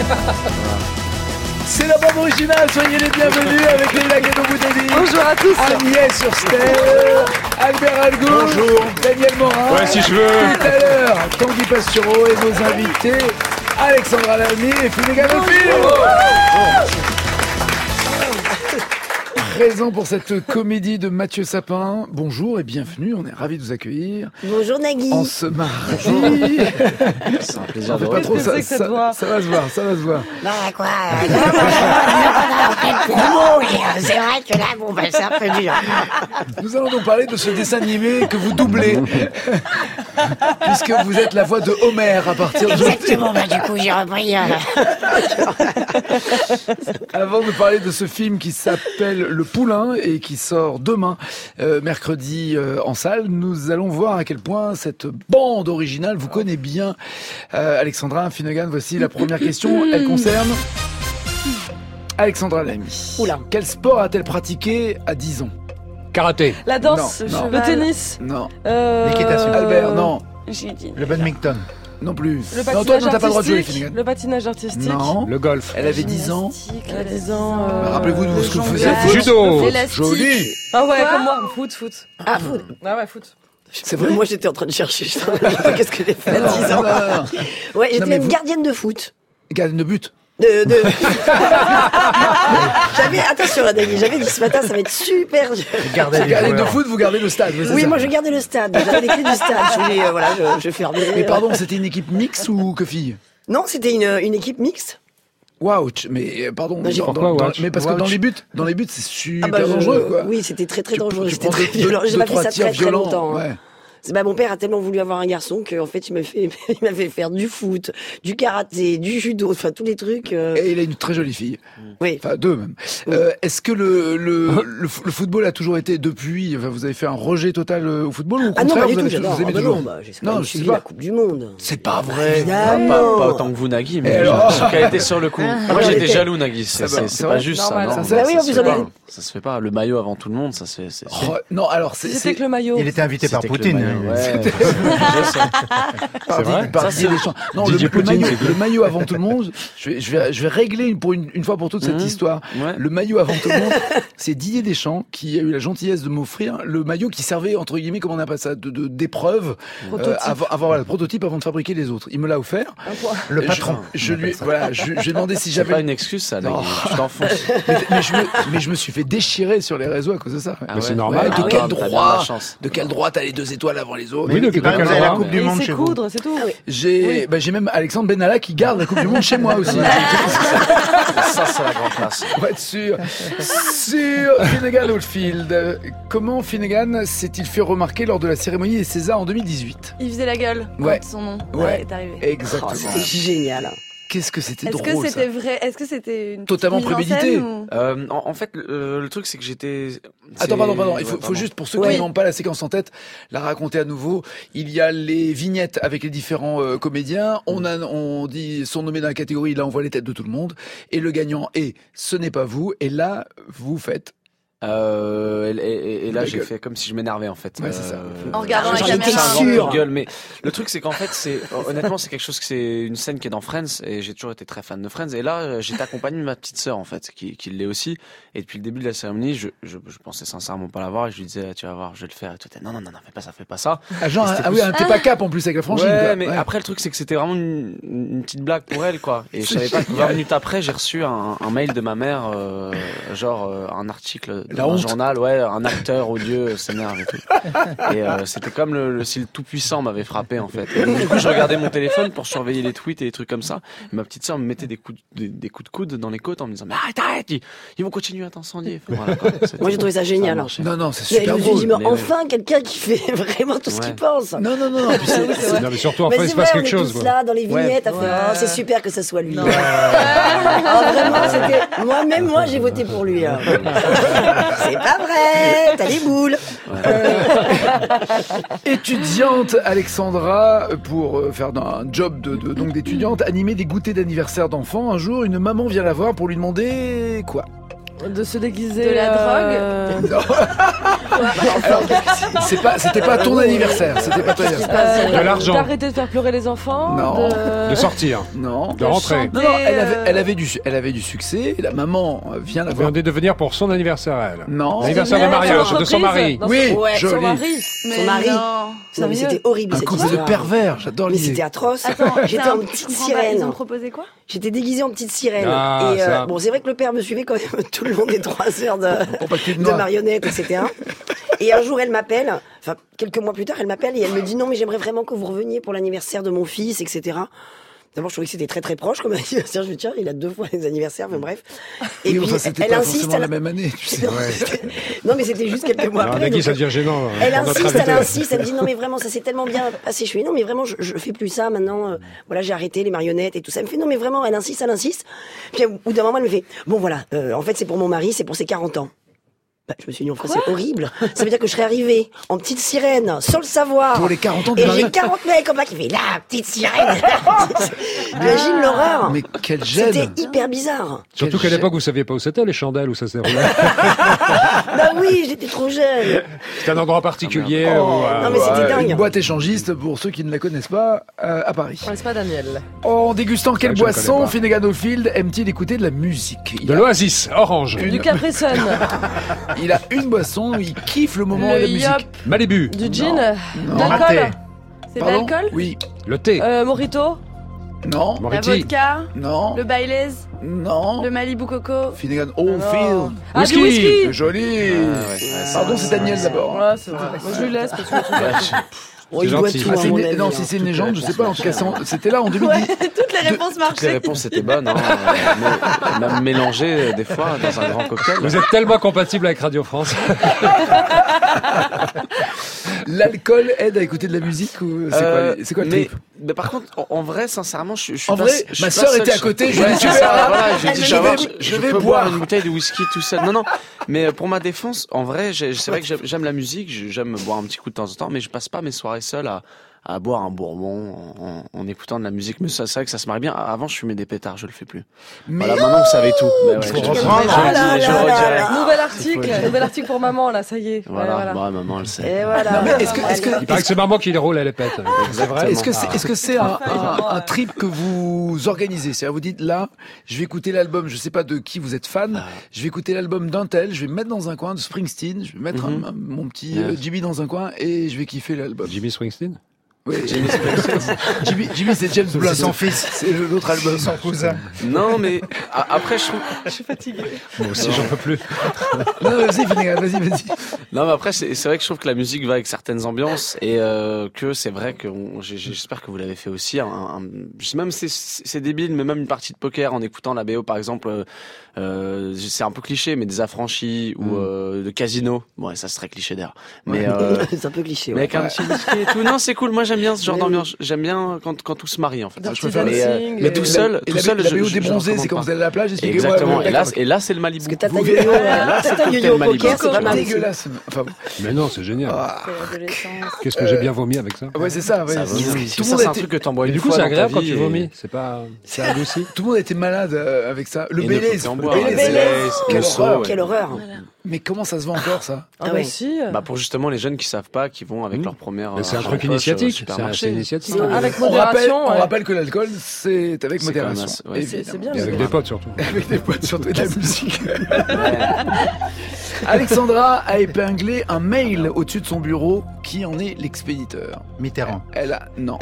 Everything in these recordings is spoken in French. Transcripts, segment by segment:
C'est la bande originale, soyez les bienvenus avec Leïla Kano-Boudeli. Bonjour à tous. Agnès Surstel, Albert Algou, bonjour. Daniel Morin. Ouais, si je veux. Tout à l'heure, Tanguy Pastureau et nos invités, Alexandra Lamy et Finnegan Ophir. Présent pour cette comédie de Mathieu Sapin. Bonjour et bienvenue, on est ravis de vous accueillir. Bonjour Nagui. En ce mardi. C'est un plaisir de Pas trop, ça va se voir. Bah quoi c'est vrai que là, bon, bah, c'est un peu dur. Nous allons donc parler de ce dessin animé que vous doublez. Puisque vous êtes la voix de Homer à partir de... Exactement, bah du coup, j'ai repris... Avant de parler de ce film qui s'appelle Le Poulain et qui sort demain, mercredi, en salle, nous allons voir à quel point cette bande originale vous connaît bien. Alexandra Finnegan, voici la première question. Elle concerne Alexandra Lamy. Oula. Quel sport a-t-elle pratiqué à 10 ans? Karaté. La danse, Non, le tennis. Non. L'équitation. Albert, non. J'ai dit. Le badminton. Non plus. Le Non, toi, patinage non, t'as pas le droit de jouer, artistique. Finnegan. Le patinage artistique. Non. Le golf. Elle avait 10 ans. Elle a 10 ans. Rappelez-vous de ce que vous faisiez. jonglage, Judo. l'élastique. Joli. Ah ouais, comme moi. Foot. Ah, foot. Ah ouais, foot. C'est vrai, moi j'étais en train de chercher. Qu'est-ce que j'ai fait à 10 ans? Ouais, j'étais mais même vous- gardienne de foot. Gardien de but. J'avais, attention Nagui, j'avais dit ce matin, ça va être super dur. Gardez les Gardien de joueurs. foot, vous gardez le stade. c'est Oui, ça. moi je gardais le stade. J'avais les clés du stade. Je voulais, voilà, je fermais. Mais pardon, c'était une équipe mixte ou que filles? Non, c'était une équipe mixte. Ouch, mais pardon, Bah, j'ai- Pourquoi ouch? mais parce que Ouch. dans les buts, c'est super Ah bah, dangereux, quoi. oui, c'était très très dangereux. Tu C'était prends très violent. J'ai pas fait trois ça tirs très très violents, longtemps. hein. ouais. Bah, mon père a tellement voulu avoir un garçon qu'en fait, il m'a fait faire du foot, du karaté, du judo, enfin tous les trucs. Et il a une très jolie fille. Oui. Enfin, deux même. Oui. Est-ce que le football a toujours été depuis, enfin, vous avez fait un rejet total au football ou au Ah non, contraire, pas du vous, tout, avez, j'adore. vous aimez Ah bah toujours? non, bah, j'ai Non, quand même je sais suivi pas. la Coupe du Monde. C'est pas vrai. Évidemment. Pas autant que vous, Nagui, mais Et alors j'ai qualité sur le coup. Moi, j'étais était- jaloux, Nagui. Ça C'est va, c'est c'est pas vrai. juste, ça. Normal. Non, Ça, bah oui, en se plus, fait on pas. est- Ça se fait pas. Le maillot avant tout le monde, ça se fait. Oh, non, alors C'était que le maillot. Il était invité par C'était que Poutine. le maillot, ouais. par, vrai par Ça, Didier c'est- Deschamps. Non, Didier Poutine, c'est le maillot avant tout le monde. Je vais régler pour une fois pour toutes cette histoire. Ouais. Le maillot avant tout le monde, c'est Didier Deschamps qui a eu la gentillesse de m'offrir le maillot qui servait entre guillemets, comment on appelle ça, d'épreuve Prototype. avant voilà, le prototype avant de fabriquer les autres. Il me l'a offert. Le patron. Je lui voilà, j'ai demandé si C'est pas j'avais. une excuse, ça, Non. Nagui. Je t'enfonce. Mais je me suis fait déchirer sur les réseaux à cause de ça. Ah Mais c'est ouais. normal. de Ah quel ouais, t'as bien droit la chance. De quel droit t'as les 2 étoiles avant les autres? Oui, de Il paraît que quel vous avez la droit? Coupe du Et Monde c'est chez vous. coudre, c'est tout. J'ai même Alexandre Benalla qui garde la Coupe du Monde chez moi aussi. Ça, c'est la grande classe. On va être sûr. Sur Finnegan Oldfield, comment Finnegan s'est-il fait remarquer lors de la cérémonie des Césars en 2018? Il faisait la gueule Ouais. quand son nom Ouais. est arrivé. Exactement. Oh, c'était génial. Qu'est-ce que c'était Est-ce drôle que c'était ça. vrai? Est-ce que c'était une Totalement petite mise en prémédité. scène ou- En fait, le truc, c'est que j'étais. Attends, pardon. Il faut pardon. juste, pour ceux Oui. qui n'ont pas la séquence en tête, la raconter à nouveau. Il y a les vignettes avec les différents comédiens. On dit, sont nommés dans la catégorie, là on voit les têtes de tout le monde. Et le gagnant est, ce n'est pas vous. Et là, vous faites. Et là, La j'ai gueule. fait comme si je m'énervais, en fait. Ouais, c'est ça. En regardant la J'en caméra. étais C'est un sûr. vent de gueule, mais le truc c'est qu'en fait honnêtement c'est quelque chose que c'est une scène qui est dans Friends et j'ai toujours été très fan de Friends et là j'étais accompagné de ma petite sœur en fait qui l'est aussi et depuis le début de la cérémonie je pensais sincèrement pas la voir et je lui disais tu vas voir je vais le faire et tout non fais pas ça Ah, genre, c'était ah oui, t'es pas cap en plus avec la franchise. ouais quoi. mais Ouais. après le truc c'est que c'était vraiment une petite blague pour elle quoi et je savais pas que 20 minutes après j'ai reçu un mail de ma mère un article La dans un honte. journal ouais un acteur odieux s'énerve et tout et c'était comme si le tout-puissant m'avait frappé en fait. Et donc, du coup, je regardais mon téléphone pour surveiller les tweets et les trucs comme ça. Et ma petite sœur me mettait des coups de coude dans les côtes en me disant mais arrête, ils vont continuer à t'incendier. Enfin, voilà, quoi. Moi, j'ai trouvé ça génial. marchait. Non, c'est Mais je super me suis dit, drôle. mais Mais enfin, quelqu'un qui fait vraiment tout ce qu'il Ouais. pense. Non. Puis c'est- Non, mais surtout, en Mais fait, il c'est se vrai, passe on quelque est chose. tous quoi. là dans les Ouais. vignettes à faire, Ouais. oh, c'est super que ça soit lui. Ah, vraiment, c'était, moi, j'ai voté pour lui. hein. C'est pas vrai, t'as les boules. Étudiante Alexandra, pour faire un job donc d'étudiante, animer des goûters d'anniversaire d'enfants. Un jour, une maman vient la voir pour lui demander quoi? De se déguiser. De la Non. Alors, c'était pas ton anniversaire. C'était pas ton anniversaire. De l'argent. D'arrêter de faire pleurer les enfants. Non. De sortir. Non. De rentrer. Non, elle avait du succès. La maman vient la Vous voir. venez de venir pour son anniversaire à elle. Non. L'anniversaire de Dans mariage son de son entreprise. mari. Dans Oui, Ouais, joli. Son mari. Son mari. Non. Non, mais c'était horrible Un cette couple de histoire. pervers. J'adore Mais l'idée. c'était atroce. Attends, J'étais en petite sirène. Ils ont proposé quoi? J'étais déguisée en petite sirène. Ah, et ça. bon, c'est vrai que le père me suivait quand même tout le long des 3 heures Pour pas qu'il y ait de de noix. marionnettes, etc. Et un jour, elle m'appelle, enfin, quelques mois plus tard, elle m'appelle et elle me dit non, mais j'aimerais vraiment que vous reveniez pour l'anniversaire de mon fils, etc. D'abord, je trouvais que c'était très très proche comme anniversaire. Je me dis, tiens, il a 2 fois les anniversaires, mais bref. Et Oui, puis, enfin, c'était elle pas insiste. forcément la même année. Tu sais. Non, mais c'était juste quelques mois Alors, après. Nagui, donc, ça devient gênant. elle pour notre insiste, invité. elle insiste, elle me dit non mais vraiment ça s'est tellement bien passé. Je fais non mais vraiment je fais plus ça maintenant. Voilà, j'ai arrêté les marionnettes et tout ça. Elle me fait non mais vraiment, elle insiste. Puis au bout d'un moment elle me fait bon voilà, en fait c'est pour mon mari, c'est pour ses 40 ans. Bah, je me suis dit, enfin, c'est horrible. Ça veut dire que je serais arrivée en petite sirène, sans le savoir. Pour les 40 ans de Et j'ai mariage. 40 mecs comme ça qui fait la petite sirène. Imagine l'horreur. Mais quelle gêne. C'était hyper bizarre. Surtout Quel qu'à l'époque, vous saviez pas où c'était, les chandelles, où ça s'est roulé. Bah oui, j'étais trop jeune. C'était un endroit particulier. Oh, où, non, mais c'était dingue. Une boîte échangiste, pour ceux qui ne la connaissent pas, à Paris. On laisse pas Daniel. En dégustant quelle que je la connais boisson pas. Finnegan Oldfield aime-t-il écouter de la musique? De l'Oasis, orange. Du Capri Sun. Il a une boisson, il kiffe le moment de Le la musique. yop. Malibu. Du gin. Non. D'alcool. Raté. C'est de Pardon l'alcool. Oui. Le thé. Mojito. Non. La Moriti. vodka, Non. le Baileys, Non. le Malibu Coco. Finnegan Oldfield. Ah, du whisky. Joli. Pardon, c'est Daniel d'abord. Ouais, c'est vrai. Moi, je lui laisse parce que Oh, il doit gentil. tout, Ah, à c'est mon une- avis, non, hein. si c'est une légende, je sais pas. En tout cas, c'était là en 2010. Toutes les réponses Toutes les marchaient. réponses étaient bonnes, hein. Même mélangées des fois dans un grand cocktail. Vous êtes tellement compatible avec Radio France. L'alcool aide à écouter de la musique ou c'est quoi le mais, trip? mais par contre, en vrai, sincèrement, je suis En pas. vrai, je suis ma pas sœur seul était à sur- côté, je lui ai Ouais, dit, tu c'est ça, verras. voilà, j'ai Elle dit, me dit, je vais peux boire. boire une bouteille de whisky tout seul. Non, mais pour ma défense, en vrai, c'est vrai que j'aime la musique, j'aime boire un petit coup de temps en temps, mais je passe pas mes soirées seul à boire un bourbon en écoutant de la musique. Mais ça, c'est vrai que ça se marie bien. Avant, je fumais des pétards, je le fais plus. Mais Voilà, maintenant, vous savez tout. Mais ouais, faut je- reprendre. je Ah le là dis, je là le là redirai. là. Nouvel article pour maman, là, ça y est. Voilà, Ouais, ouais, maman, elle sait. Et voilà. Non, mais est-ce que Il paraît que c'est maman qui les roule, elle les pète. C'est vrai. est-ce que c'est un trip que vous organisez? C'est-à-dire, vous dites là, je vais écouter l'album, je sais pas de qui vous êtes fan, je vais écouter l'album d'un tel, je vais me mettre dans un coin de Springsteen, je vais mettre mon petit Jimmy dans un coin et je vais kiffer l'album. Jimmy Springsteen. Oui, Jimmy, c'est James Blunt. C'est son fils. C'est l'autre album. Son cousin. Non, mais après, je trouve. Moi aussi, j'en peux plus. Non, vas-y, Finnegan, vas-y. Non, mais après, c'est vrai que je trouve que la musique va avec certaines ambiances et que c'est vrai que j'espère que vous l'avez fait aussi. Même c'est débile, mais même une partie de poker en écoutant la BO, par exemple, c'est un peu cliché, mais des affranchis ou de casino. Bon, ça c'est très cliché d'ailleurs. Mais C'est un peu cliché. mais Ouais. avec un petit whisky et tout. Non, c'est cool. Moi, j'aime bien ce genre d'ambiance. J'aime bien quand tout se marie en fait. Dirty Je préfère. Dancing, Mais tout seul, Et tout seul, la BO je débronzée, recommande c'est quand pas. vous allez à la plage, expliquez-moi. Exactement. Ouais, Et là, c'est le Malibu. Parce que Tata Vous Yo-Yo, là, c'est Tata cocktail Yo-Yo au Malibu. poker, c'est pas mal. Dégueulasse. Enfin, Mais non, c'est génial. L'adolescence. Qu'est-ce que j'ai bien vomi avec ça. ouais, c'est ça. Ouais. Ça Tout vomit. le Ça, monde c'est a un été- truc que t'embois Et une du coup, fois c'est dans ta agréable quand vie tu et- vomis. C'est adouci. Tout le monde était malade avec ça. Le Et ne Baileys. peut plus en le boire. Baileys, Le c'est- Baileys, quelle le seau, horreur. ouais. Quelle horreur. Mais comment ça se vend encore, ça? Ah Ah bah ouais. si. Bah pour justement les jeunes qui savent pas, qui vont avec leur première. Mais c'est un argent truc en poche, initiatique. C'est supermarché. initiatique. C'est- Avec On modération. ouais. rappelle que l'alcool, c'est avec C'est quand même modération. assez- ouais, évidemment. c'est bien. Et avec des potes surtout. Avec des potes, surtout et de la musique. Ouais. Alexandra a épinglé un mail au-dessus de son bureau. Qui en est l'expéditeur? Mitterrand. Elle a... Non.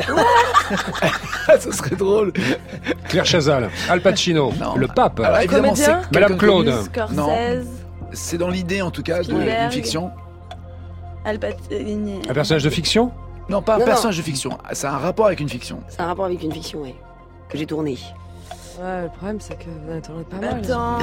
Ça serait drôle. Claire Chazal, Al Pacino, Non. le pape, Alors, évidemment, comédien c'est Madame quelqu'un de Claude. connu. Scorsese, C'est dans l'idée, en tout cas, d'une Spielberg. fiction. Al Pacino. un personnage de fiction. Non, pas un Non, personnage de fiction. Ça a un rapport avec une fiction. C'est un rapport avec une fiction, ouais. Que j'ai tourné. Ouais, le problème, c'est que vous en attendez pas mal. Attends.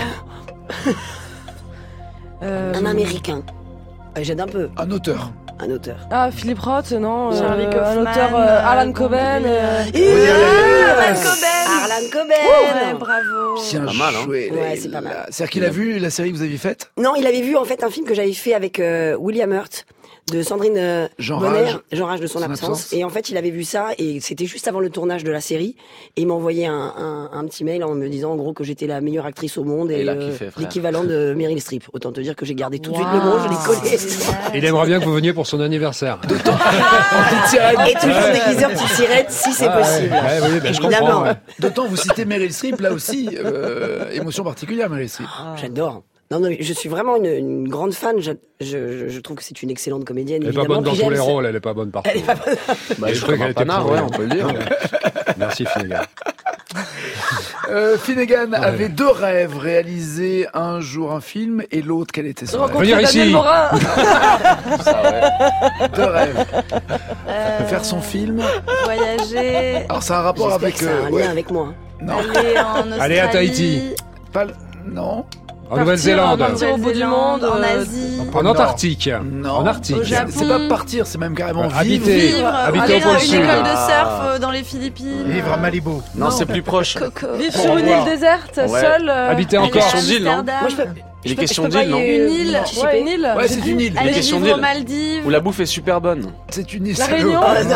Un Américain. J'aide un peu. Un auteur. Un auteur. Ah, Philippe Roth, non. Charlie un Kaufman, auteur, Alan Coben. Alan Coben. Arlan Ouais, Coben. bravo. Bien Pas mal, hein. joué. Ouais, c'est pas mal. C'est-à-dire qu'il a vu la série que vous aviez faite? Non, il avait vu en fait un film que j'avais fait avec William Hurt. de Sandrine Jean Bonner, Rage. Jean Rage de son absence. absence. Et en fait, il avait vu ça et c'était juste avant le tournage de la série. Et il m'a envoyé un petit mail en me disant en gros que j'étais la meilleure actrice au monde et Il a kiffé, frère. l'équivalent de Meryl Streep. Autant te dire que j'ai gardé tout de suite le mot, je l'ai collé. Il aimerait bien que vous veniez pour son anniversaire. En petite sirène. Et toujours déguisé en petite sirène si c'est possible. Oui, ben, je comprends. Évidemment. Ouais. D'autant vous citez Meryl Streep, là aussi, émotion particulière, Meryl Streep. J'adore. Non, non, je suis vraiment une grande fan. Je trouve que c'est une excellente comédienne. Elle est pas évidemment. bonne dans Puis tous j'aime les ça. rôles, elle est pas bonne partout. Elle est pas bonne. Bah, Je je crois trouve qu'elle un était panard, pourrie. ouais, on peut le dire. Merci Finnegan. Finnegan avait deux rêves, réaliser un jour un film et l'autre, quel était son rêve? Venir Rencontrer Daniel ici. Morin. Ça, ouais. Deux rêves. Faire son film. Voyager. Alors c'est un rapport J'espère avec... que ça a un ouais. lien avec moi. Non, Aller en Australie. Allez à Tahiti. pas le- non, En Nouvelle-Zélande. Partir au bout du monde, En Asie. En Antarctique. non. En Arctique. Au Japon. C'est pas partir, c'est même carrément vivre. Habiter. Vivre. Habiter Aller au dans pôle une sud. école de Ah. surf dans les Philippines. Vivre à Malibu. Non, c'est plus proche. Coco. Vivre sur une île déserte, Ouais. seul. Habiter en Aller à Corse. d'île, non Amsterdam. Moi, je peux. Il est je peux- question je peux pas d'île, non y- Une île. participer. Ouais, une île. Ouais, c'est une île. Aller question vivre aux d'île. Maldives. Où la bouffe est super bonne. C'est une île. La salaud. Réunion.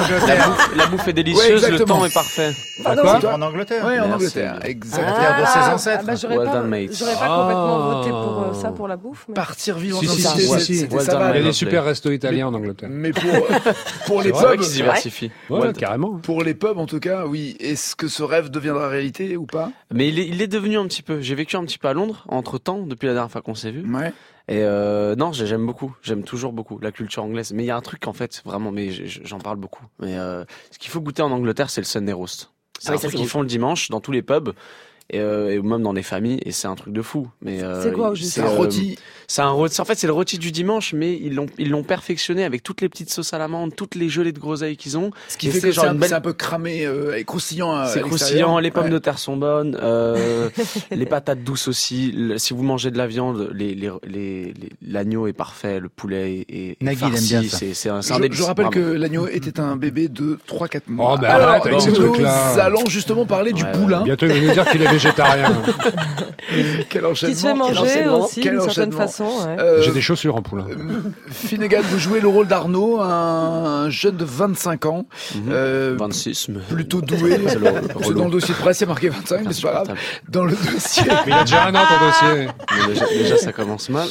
La bouffe est délicieuse, le exactement. temps est parfait. Pardon, Quoi c'est toi En Angleterre. Ouais, en Merci. Angleterre, exactement. La terre de ses ancêtres. bah, j'aurais Well pas, done, mate. j'aurais pas Ah. complètement voté pour ça pour la bouffe. Mais... Partir vivre en Si, si, Angleterre, si, si. c'était Well ça done, va. Il y a mate. des super restos italiens en Angleterre. Mais pour les C'est C'est vrai pubs, qu'ils se diversifient. Ouais, Well done. carrément. pour les pubs en tout cas, oui. Est-ce que ce rêve deviendra réalité ou pas? Mais il est devenu un petit peu. J'ai vécu un petit peu à Londres, entre-temps, depuis la dernière fois qu'on s'est vu. Ouais. Et non, j'aime beaucoup. J'aime toujours beaucoup la culture anglaise. Mais il y a un truc en fait, vraiment, mais j'en parle beaucoup. Mais ce qu'il faut goûter en Angleterre, c'est le Sunday roast. C'est Ah un oui, ça, truc c'est qu'ils bon. font le dimanche dans tous les pubs. Et même dans les familles, et c'est un truc de fou. Mais C'est quoi, au juste C'est un rôti. C'est un rôti. En fait, c'est le rôti du dimanche, mais ils l'ont perfectionné avec toutes les petites sauces à l'amande, toutes les gelées de groseille qu'ils ont. Ce qui Et fait c'est que genre c'est une belle- un peu cramé et croustillant. à C'est l'extérieur. croustillant, les pommes Ouais. de terre sont bonnes, les patates douces aussi. Si vous mangez de la viande, l'agneau est parfait, le poulet est Nagui, il aime farci. bien ça. C'est un Je délice. rappelle que vraiment. l'agneau était un bébé de 3-4 mois. Oh, ben Alors, arrête avec ces nous trucs-là. allons justement parler du Ouais, poulain. Bientôt, il va nous dire qu'il est végétarien. Quel enchaînement. Qui se fait quel manger enchaînement, aussi quel d'une certaine enchaînement. façon. Ouais. J'ai des chaussures en poulain. Finnegan, vous jouez le rôle d'Arnaud, un jeune de 25 ans, 26, mais plutôt doué. C'est Parce que dans le dossier de presse, il y a marqué 25, mais c'est pas grave. Dans le dossier, Mais il a déjà un an ton dossier. Mais déjà, ça commence mal.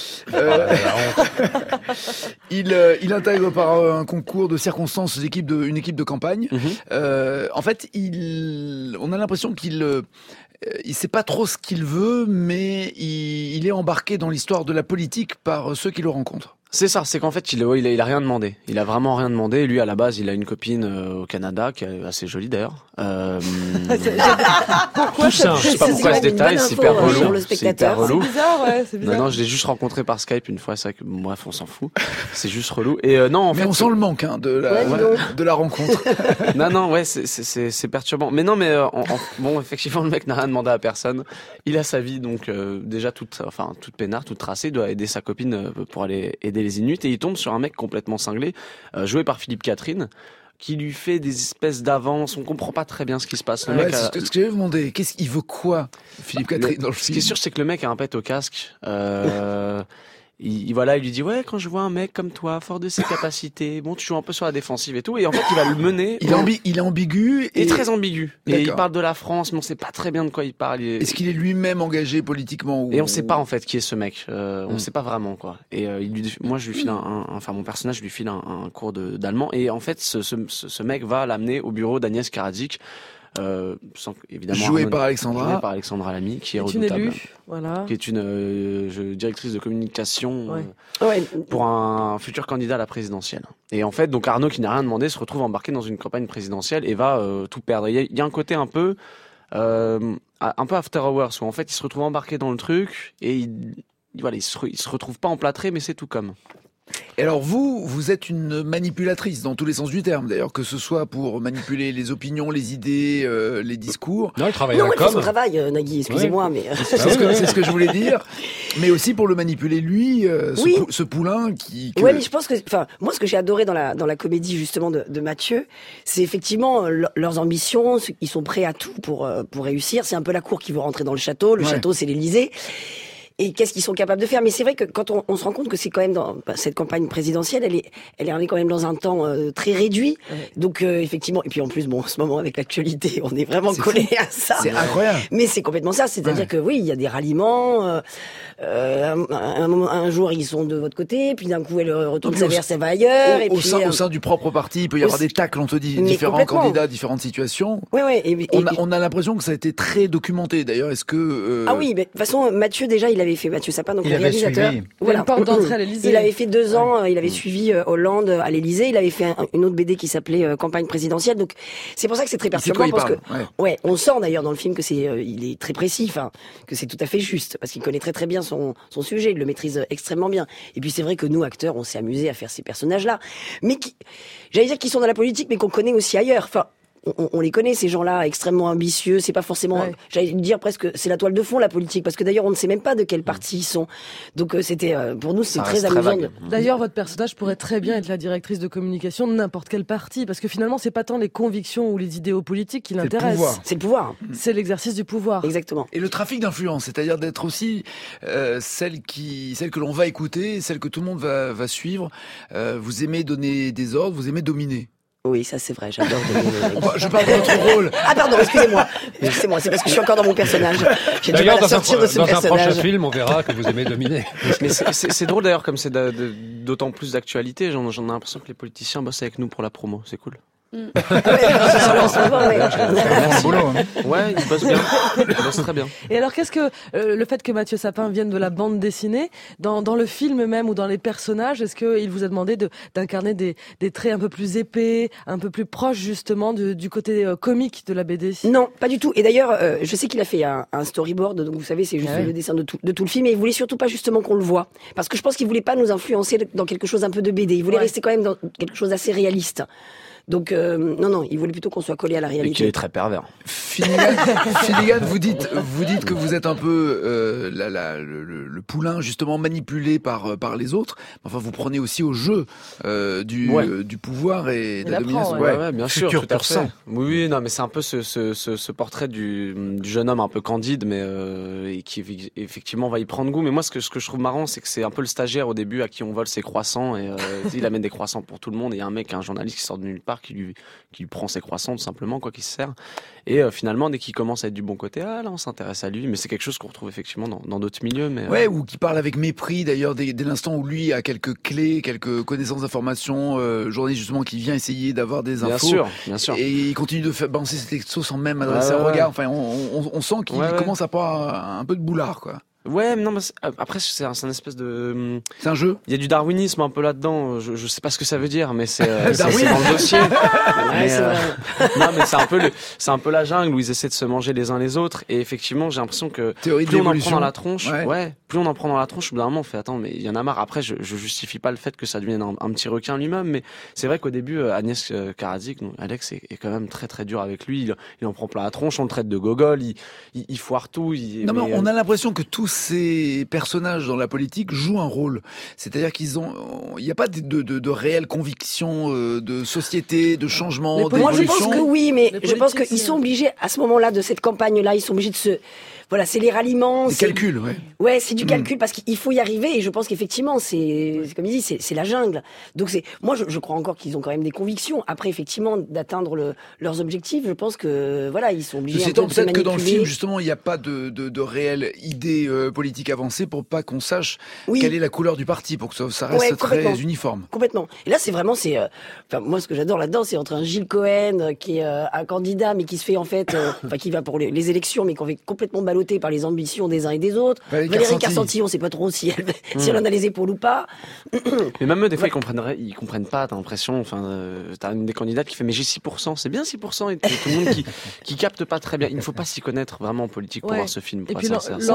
il intègre par un concours de circonstances une équipe de campagne. Mhm. En fait, on a l'impression qu'il sait pas trop ce qu'il veut, mais il est embarqué dans l'histoire de la politique par ceux qui le rencontrent. C'est ça, c'est qu'en fait, il a rien demandé. Il a vraiment rien demandé. Lui, à la base, il a une copine au Canada, qui est assez jolie d'ailleurs. Pourquoi Toussaint. Je sais pas C'est pourquoi quand ce même une détail, bonne c'est info, hyper sur relou. le C'est hyper spectateur. relou. C'est bizarre, ouais, c'est bizarre. Non, je l'ai juste rencontré par Skype une fois, c'est vrai que, bref, on s'en fout. C'est juste relou. Et non, en Mais fait. on sent le manque de Ouais, dis donc. la rencontre. Non, ouais, c'est perturbant. Mais non, mais bon, effectivement, le mec n'a rien demandé à personne. Il a sa vie, donc déjà toute peinard, toute tracée. Il doit aider sa copine pour aller aider les Inuits. Et il tombe sur un mec complètement cinglé, joué par Philippe Catherine, qui lui fait des espèces d'avances. On comprend pas très bien ce qui se passe. Le Ouais, mec c'est a- ce que je vais vous demander. Qu'est-ce qu'il veut quoi, Philippe Catherine, dans le Ce film? qui est sûr, c'est que le mec a un pet au casque. Il lui dit ouais, quand je vois un mec comme toi, fort de ses capacités, bon, tu joues un peu sur la défensive et tout, et en fait il va le mener. Il est ambigu Il est très ambigu. Et il D'accord. parle de la France, mais on sait pas très bien de quoi il parle. Est-ce qu'il est lui-même engagé politiquement Et on sait pas en fait qui est ce mec. On sait pas vraiment quoi. Et moi je lui file mon personnage lui file un cours d'allemand. Et en fait ce mec va l'amener au bureau d'Agnès Karadzic. Évidemment Joué par Alexandra. joué par Alexandra Lamy, qui est C'est une redoutable, élue, voilà. qui est une directrice de communication Ouais. Ouais. pour un futur candidat à la présidentielle. Et en fait, donc Arnaud, qui n'a rien demandé, se retrouve embarqué dans une campagne présidentielle et va tout perdre. Il y a un côté un peu After Hours, où en fait, il se retrouve embarqué dans le truc et il se retrouve pas emplâtré, mais c'est tout comme. Et alors vous êtes une manipulatrice dans tous les sens du terme, d'ailleurs, que ce soit pour manipuler les opinions, les idées, les discours. Non, il travaille Non, à la il fait son com. travail, Nagui, excusez-moi, mais... C'est ce que je voulais dire. Mais aussi pour le manipuler lui, Oui. ce poulain qui... Ouais, mais je pense que, moi, ce que j'ai adoré dans la comédie, justement, de Mathieu, c'est effectivement leurs ambitions, ils sont prêts à tout pour réussir. C'est un peu la cour qui veut rentrer dans le château. Le Ouais. château, c'est l'Élysée. et qu'est-ce qu'ils sont capables de faire. Mais c'est vrai que quand on se rend compte que c'est quand même dans cette campagne présidentielle, elle est quand même dans un temps très réduit. Donc effectivement, et puis en plus, bon, en ce moment avec l'actualité, on est vraiment collé à ça. C'est incroyable. Mais c'est complètement ça, c'est-à-dire que oui, il y a des ralliements. Un jour ils sont de votre côté, puis d'un coup elle retourne sa veste, elle va ailleurs. Au sein du propre parti, il peut y avoir des tacles, on te dit, différents candidats, différentes situations. Oui. On a l'impression que ça a été très documenté. D'ailleurs, est-ce que ah oui, mais de toute façon, Mathieu Sapin, donc le réalisateur. Voilà, une porte d'entrée à l'Élysée. Il avait fait 2 ans, il avait suivi Hollande à l'Élysée. Il avait fait une autre BD qui s'appelait Campagne présidentielle. Donc c'est pour ça que c'est très perturbant parce que on sent d'ailleurs dans le film que il est très précis, que c'est tout à fait juste parce qu'il connaît très très bien son sujet, il le maîtrise extrêmement bien. Et puis c'est vrai que nous acteurs, on s'est amusés à faire ces personnages-là, mais j'allais dire qu'ils sont dans la politique, mais qu'on connaît aussi ailleurs. Enfin, on les connaît, ces gens-là, extrêmement ambitieux. C'est pas forcément, j'allais dire presque, c'est la toile de fond, la politique, parce que d'ailleurs, on ne sait même pas de quel parti ils sont. Donc, pour nous, c'est très amusant. D'ailleurs, votre personnage pourrait très bien être la directrice de communication de n'importe quel parti, parce que finalement, c'est pas tant les convictions ou les idéaux politiques qui l'intéressent. C'est le pouvoir. C'est l'exercice du pouvoir. Exactement. Et le trafic d'influence, c'est-à-dire d'être aussi celle que l'on va écouter, celle que tout le monde va suivre. Vous aimez donner des ordres, vous aimez dominer. Oui, ça c'est vrai, j'adore donner. Je parle de votre rôle. Ah pardon, excusez-moi, c'est parce que je suis encore dans mon personnage. J'ai du mal à sortir de ce personnage. Dans un prochain film, on verra que vous aimez dominer. Mais c'est drôle d'ailleurs, comme c'est d'autant plus d'actualité, j'en ai l'impression que les politiciens bossent avec nous pour la promo, c'est cool. Ouais, il bosse bien. Il bosse très bien. Et alors, qu'est-ce que le fait que Mathieu Sapin vienne de la bande dessinée, dans le film même ou dans les personnages, est-ce qu'il vous a demandé d'incarner des traits un peu plus épais, un peu plus proches justement du côté comique de la BD? Non, pas du tout. Et d'ailleurs, je sais qu'il a fait un storyboard, donc vous savez, c'est juste le dessin de tout le film, et il voulait surtout pas justement qu'on le voit, parce que je pense qu'il voulait pas nous influencer dans quelque chose un peu de BD. Il voulait rester quand même dans quelque chose d'assez réaliste. Donc non, il voulait plutôt qu'on soit collé à la réalité. Et qu'il est très pervers. Finnegan, vous dites que vous êtes un peu le poulain justement manipulé par les autres. Enfin, vous prenez aussi au jeu du pouvoir et de la domination. Ouais, bien sûr, Futur tout à fait. pur sang. Oui, non, mais c'est un peu ce portrait du jeune homme un peu candide, mais et qui effectivement va y prendre goût. Mais moi, ce que je trouve marrant, c'est que c'est un peu le stagiaire au début à qui on vole ses croissants et il amène des croissants pour tout le monde. Et il y a un journaliste qui sort de nulle part qui lui prend ses croissants tout simplement, qui se sert. Et finalement, dès qu'il commence à être du bon côté, là on s'intéresse à lui. Mais c'est quelque chose qu'on retrouve effectivement dans d'autres milieux. Mais ou qui parle avec mépris d'ailleurs dès l'instant où lui a quelques clés, quelques connaissances d'informations, journaliste justement qui vient essayer d'avoir des infos. Bien sûr. Et il continue de faire balancer ses textos sans même adresser un regard. Enfin, on sent qu'il commence à avoir un peu de boulard, quoi. Ouais, mais non, mais après c'est un espèce de. C'est un jeu. Il y a du darwinisme un peu là-dedans. Je sais pas ce que ça veut dire, mais c'est dans le dossier. Non, mais c'est un peu la jungle où ils essaient de se manger les uns les autres. Et effectivement, j'ai l'impression que plus on en prend dans la tronche, plus on en prend dans la tronche, au bout d'un moment, on fait attends, mais il y en a marre. Après, je justifie pas le fait que ça devienne un petit requin lui-même, mais c'est vrai qu'au début, Agnès Karadzic, Alex est quand même très très dur avec lui. Il en prend plein la tronche, on le traite de gogol, il foire tout. Mais on a l'impression que tous ces personnages dans la politique jouent un rôle. C'est-à-dire il n'y a pas de réelle conviction de société, de changement, d'évolution. Moi, je pense que oui, mais je pense qu'ils sont obligés, à ce moment-là de cette campagne-là, ils sont obligés de se... Voilà, c'est les ralliements. Des calculs, ouais. Ouais, c'est du calcul parce qu'il faut y arriver et je pense qu'effectivement, c'est comme il dit, c'est la jungle. Donc moi, je crois encore qu'ils ont quand même des convictions. Après, effectivement, d'atteindre leurs objectifs, je pense que voilà, ils sont obligés. C'est peut-être que dans le film, justement, il n'y a pas de réelle idée politique avancée pour pas qu'on sache quelle est la couleur du parti, pour que ça reste très uniforme. Complètement. Et là, c'est vraiment, moi, ce que j'adore là-dedans, c'est entre un Gilles Cohen qui est un candidat, mais qui se fait en fait, qui va pour les élections, mais qu'on fait complètement ballotté par les ambitions des uns et des autres. Valérie Carcenti, on sait pas trop si elle en a les épaules ou pas. Mais même eux, des fois, ils comprennent pas, t'as l'impression, t'as une des candidates qui fait, mais j'ai 6%, c'est bien 6%, et tout le monde qui capte pas très bien. Il ne faut pas s'y connaître vraiment en politique pour voir ce film. Et puis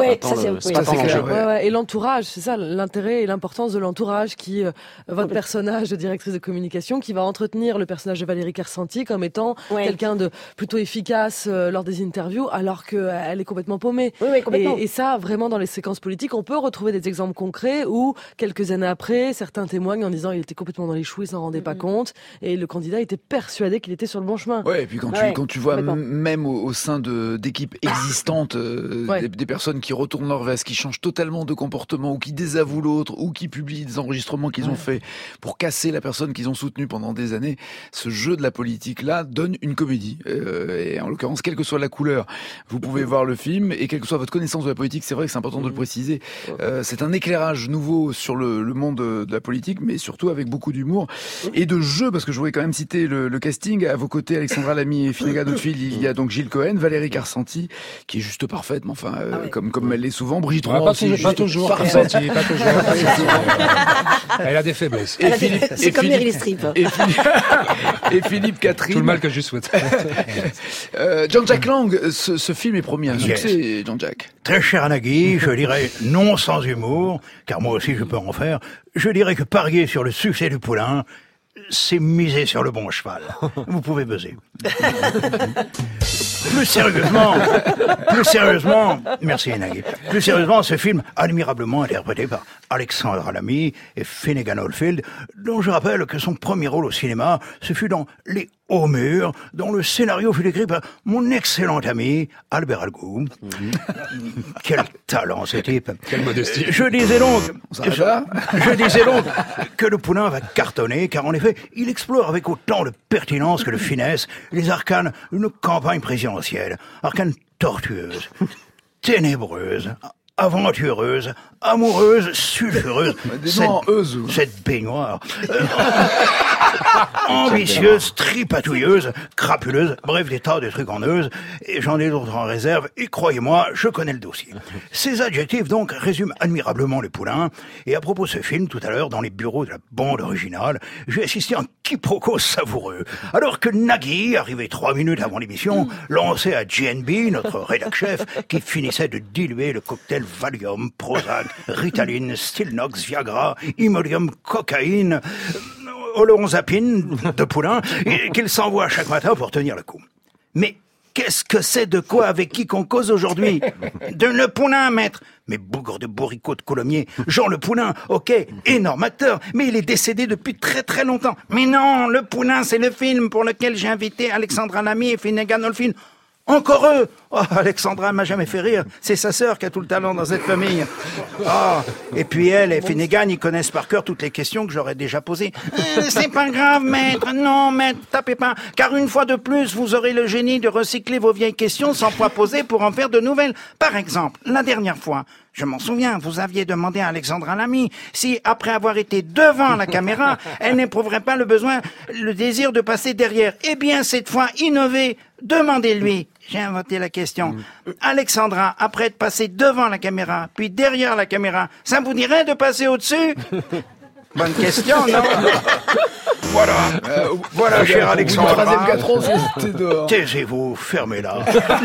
et l'entourage, c'est ça, l'intérêt et l'importance de l'entourage votre personnage de directrice de communication qui va entretenir le personnage de Valérie Carcenti comme étant quelqu'un de plutôt efficace lors des interviews, alors qu'elle est complètement paumée. Oui, complètement. Et ça, vraiment, dans les séquences politiques, politique, on peut retrouver des exemples concrets où, quelques années après, certains témoignent en disant il était complètement dans les choux, il s'en rendait pas compte, et le candidat était persuadé qu'il était sur le bon chemin. Ouais, et puis quand tu vois même au sein d'équipes existantes, des personnes qui retournent leur veste, qui changent totalement de comportement, ou qui désavouent l'autre, ou qui publient des enregistrements qu'ils ont fait pour casser la personne qu'ils ont soutenue pendant des années, ce jeu de la politique-là donne une comédie. Et en l'occurrence, quelle que soit la couleur, vous pouvez voir le film, et quelle que soit votre connaissance de la politique, c'est vrai que c'est important de le préciser, c'est un éclairage nouveau sur le monde de la politique, mais surtout avec beaucoup d'humour et de jeu, parce que je voulais quand même citer le casting. À vos côtés, Alexandra Lamy et Finnegan Oldfield, il y a donc Gilles Cohen, Valérie Carcenti, qui est juste parfaite, mais enfin, comme elle l'est souvent, Brigitte Roy aussi. Pas toujours. Carcenti, pas toujours. Elle a des faiblesses. C'est comme Meryl Streep. Et Philippe Catherine. Tout le mal que je lui souhaite. Jean-Jacques Lang, ce film est promis un succès, Jean-Jacques. Très cher Nagui, je dirais non sans humour, car moi aussi je peux en faire. Je dirais que parier sur le succès du poulain, c'est miser sur le bon cheval. Vous pouvez buzzer. Plus sérieusement, merci Nagui. Plus sérieusement, ce film admirablement interprété par Alexandra Lamy et Finnegan Oldfield, dont je rappelle que son premier rôle au cinéma, ce fut dans Les Hauts Murs, dont le scénario fut écrit par mon excellent ami Albert Algou. Quel talent ce type. Quelle modestie. Je disais donc que le poulain va cartonner, car en effet, il explore avec autant de pertinence que de finesse les arcanes d'une campagne présidentielle. Arcanes tortueuses, ténébreuses, aventureuse, amoureuse, sulfureuse. Cette baignoire. Ambitieuse, tripatouilleuse, crapuleuse, bref, des tas de trucs en euse, et j'en ai d'autres en réserve, et croyez-moi, je connais le dossier. Ces adjectifs, donc, résument admirablement le poulain, et à propos de ce film, tout à l'heure, dans les bureaux de la bande originale, j'ai assisté à un quiproquo savoureux. Alors que Nagui, arrivé 3 minutes avant l'émission, lançait à GNB, notre rédac-chef, qui finissait de diluer le cocktail Valium, Prozac, Ritaline, Stilnox, Viagra, Imodium, cocaïne, Olonzapine de poulain, et qu'il s'envoie chaque matin pour tenir le coup. Mais qu'est-ce que c'est de quoi avec qui qu'on cause aujourd'hui? De Le Poulain, maître. Mais bougre de bourricot de Colomiers, Jean Le Poulain, ok, énorme acteur, mais il est décédé depuis très très longtemps. Mais non, Le Poulain, c'est le film pour lequel j'ai invité Alexandra Lamy et Finnegan Oldfield. Encore eux! Oh, Alexandra m'a jamais fait rire. C'est sa sœur qui a tout le talent dans cette famille. Ah, et puis elle et Finnegan, ils connaissent par cœur toutes les questions que j'aurais déjà posées. C'est pas grave, maître. Non, maître, tapez pas. Car une fois de plus, vous aurez le génie de recycler vos vieilles questions sans fois poser pour en faire de nouvelles. Par exemple, la dernière fois, je m'en souviens, vous aviez demandé à Alexandra Lamy si, après avoir été devant la caméra, elle n'éprouverait pas le désir de passer derrière. Eh bien, cette fois, innovez. Demandez-lui. J'ai inventé la question. Alexandra, après être passée devant la caméra, puis derrière la caméra, ça vous dirait de passer au-dessus? Bonne question, non? Voilà, cher Alexandra. Taisez-vous, fermez-la.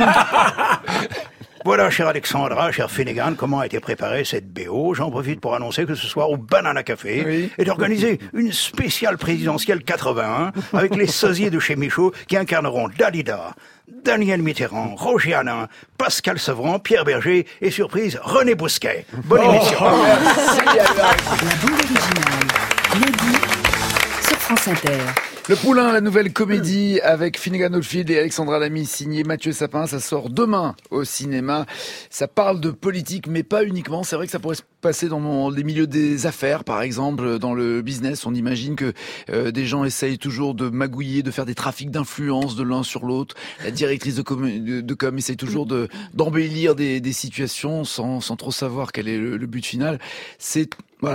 Voilà, chère Alexandra, chère Finnegan, comment a été préparée cette BO. J'en profite pour annoncer que ce soir, au Banana Café, est organisée une spéciale présidentielle 81 avec les sosiers de chez Michaud qui incarneront Dalida, Daniel Mitterrand, Roger Hanin, Pascal Sevran, Pierre Berger et surprise, René Bousquet. Bonne émission. La bande originale, jeudi, sur France Inter. Le Poulain, la nouvelle comédie avec Finnegan Oldfield et Alexandra Lamy, signée Mathieu Sapin, ça sort demain au cinéma. Ça parle de politique, mais pas uniquement. C'est vrai que ça pourrait se passer dans les milieux des affaires, par exemple, dans le business. On imagine que des gens essayent toujours de magouiller, de faire des trafics d'influence de l'un sur l'autre. La directrice de com essaye toujours d'embellir des situations sans trop savoir quel est le but final. C'est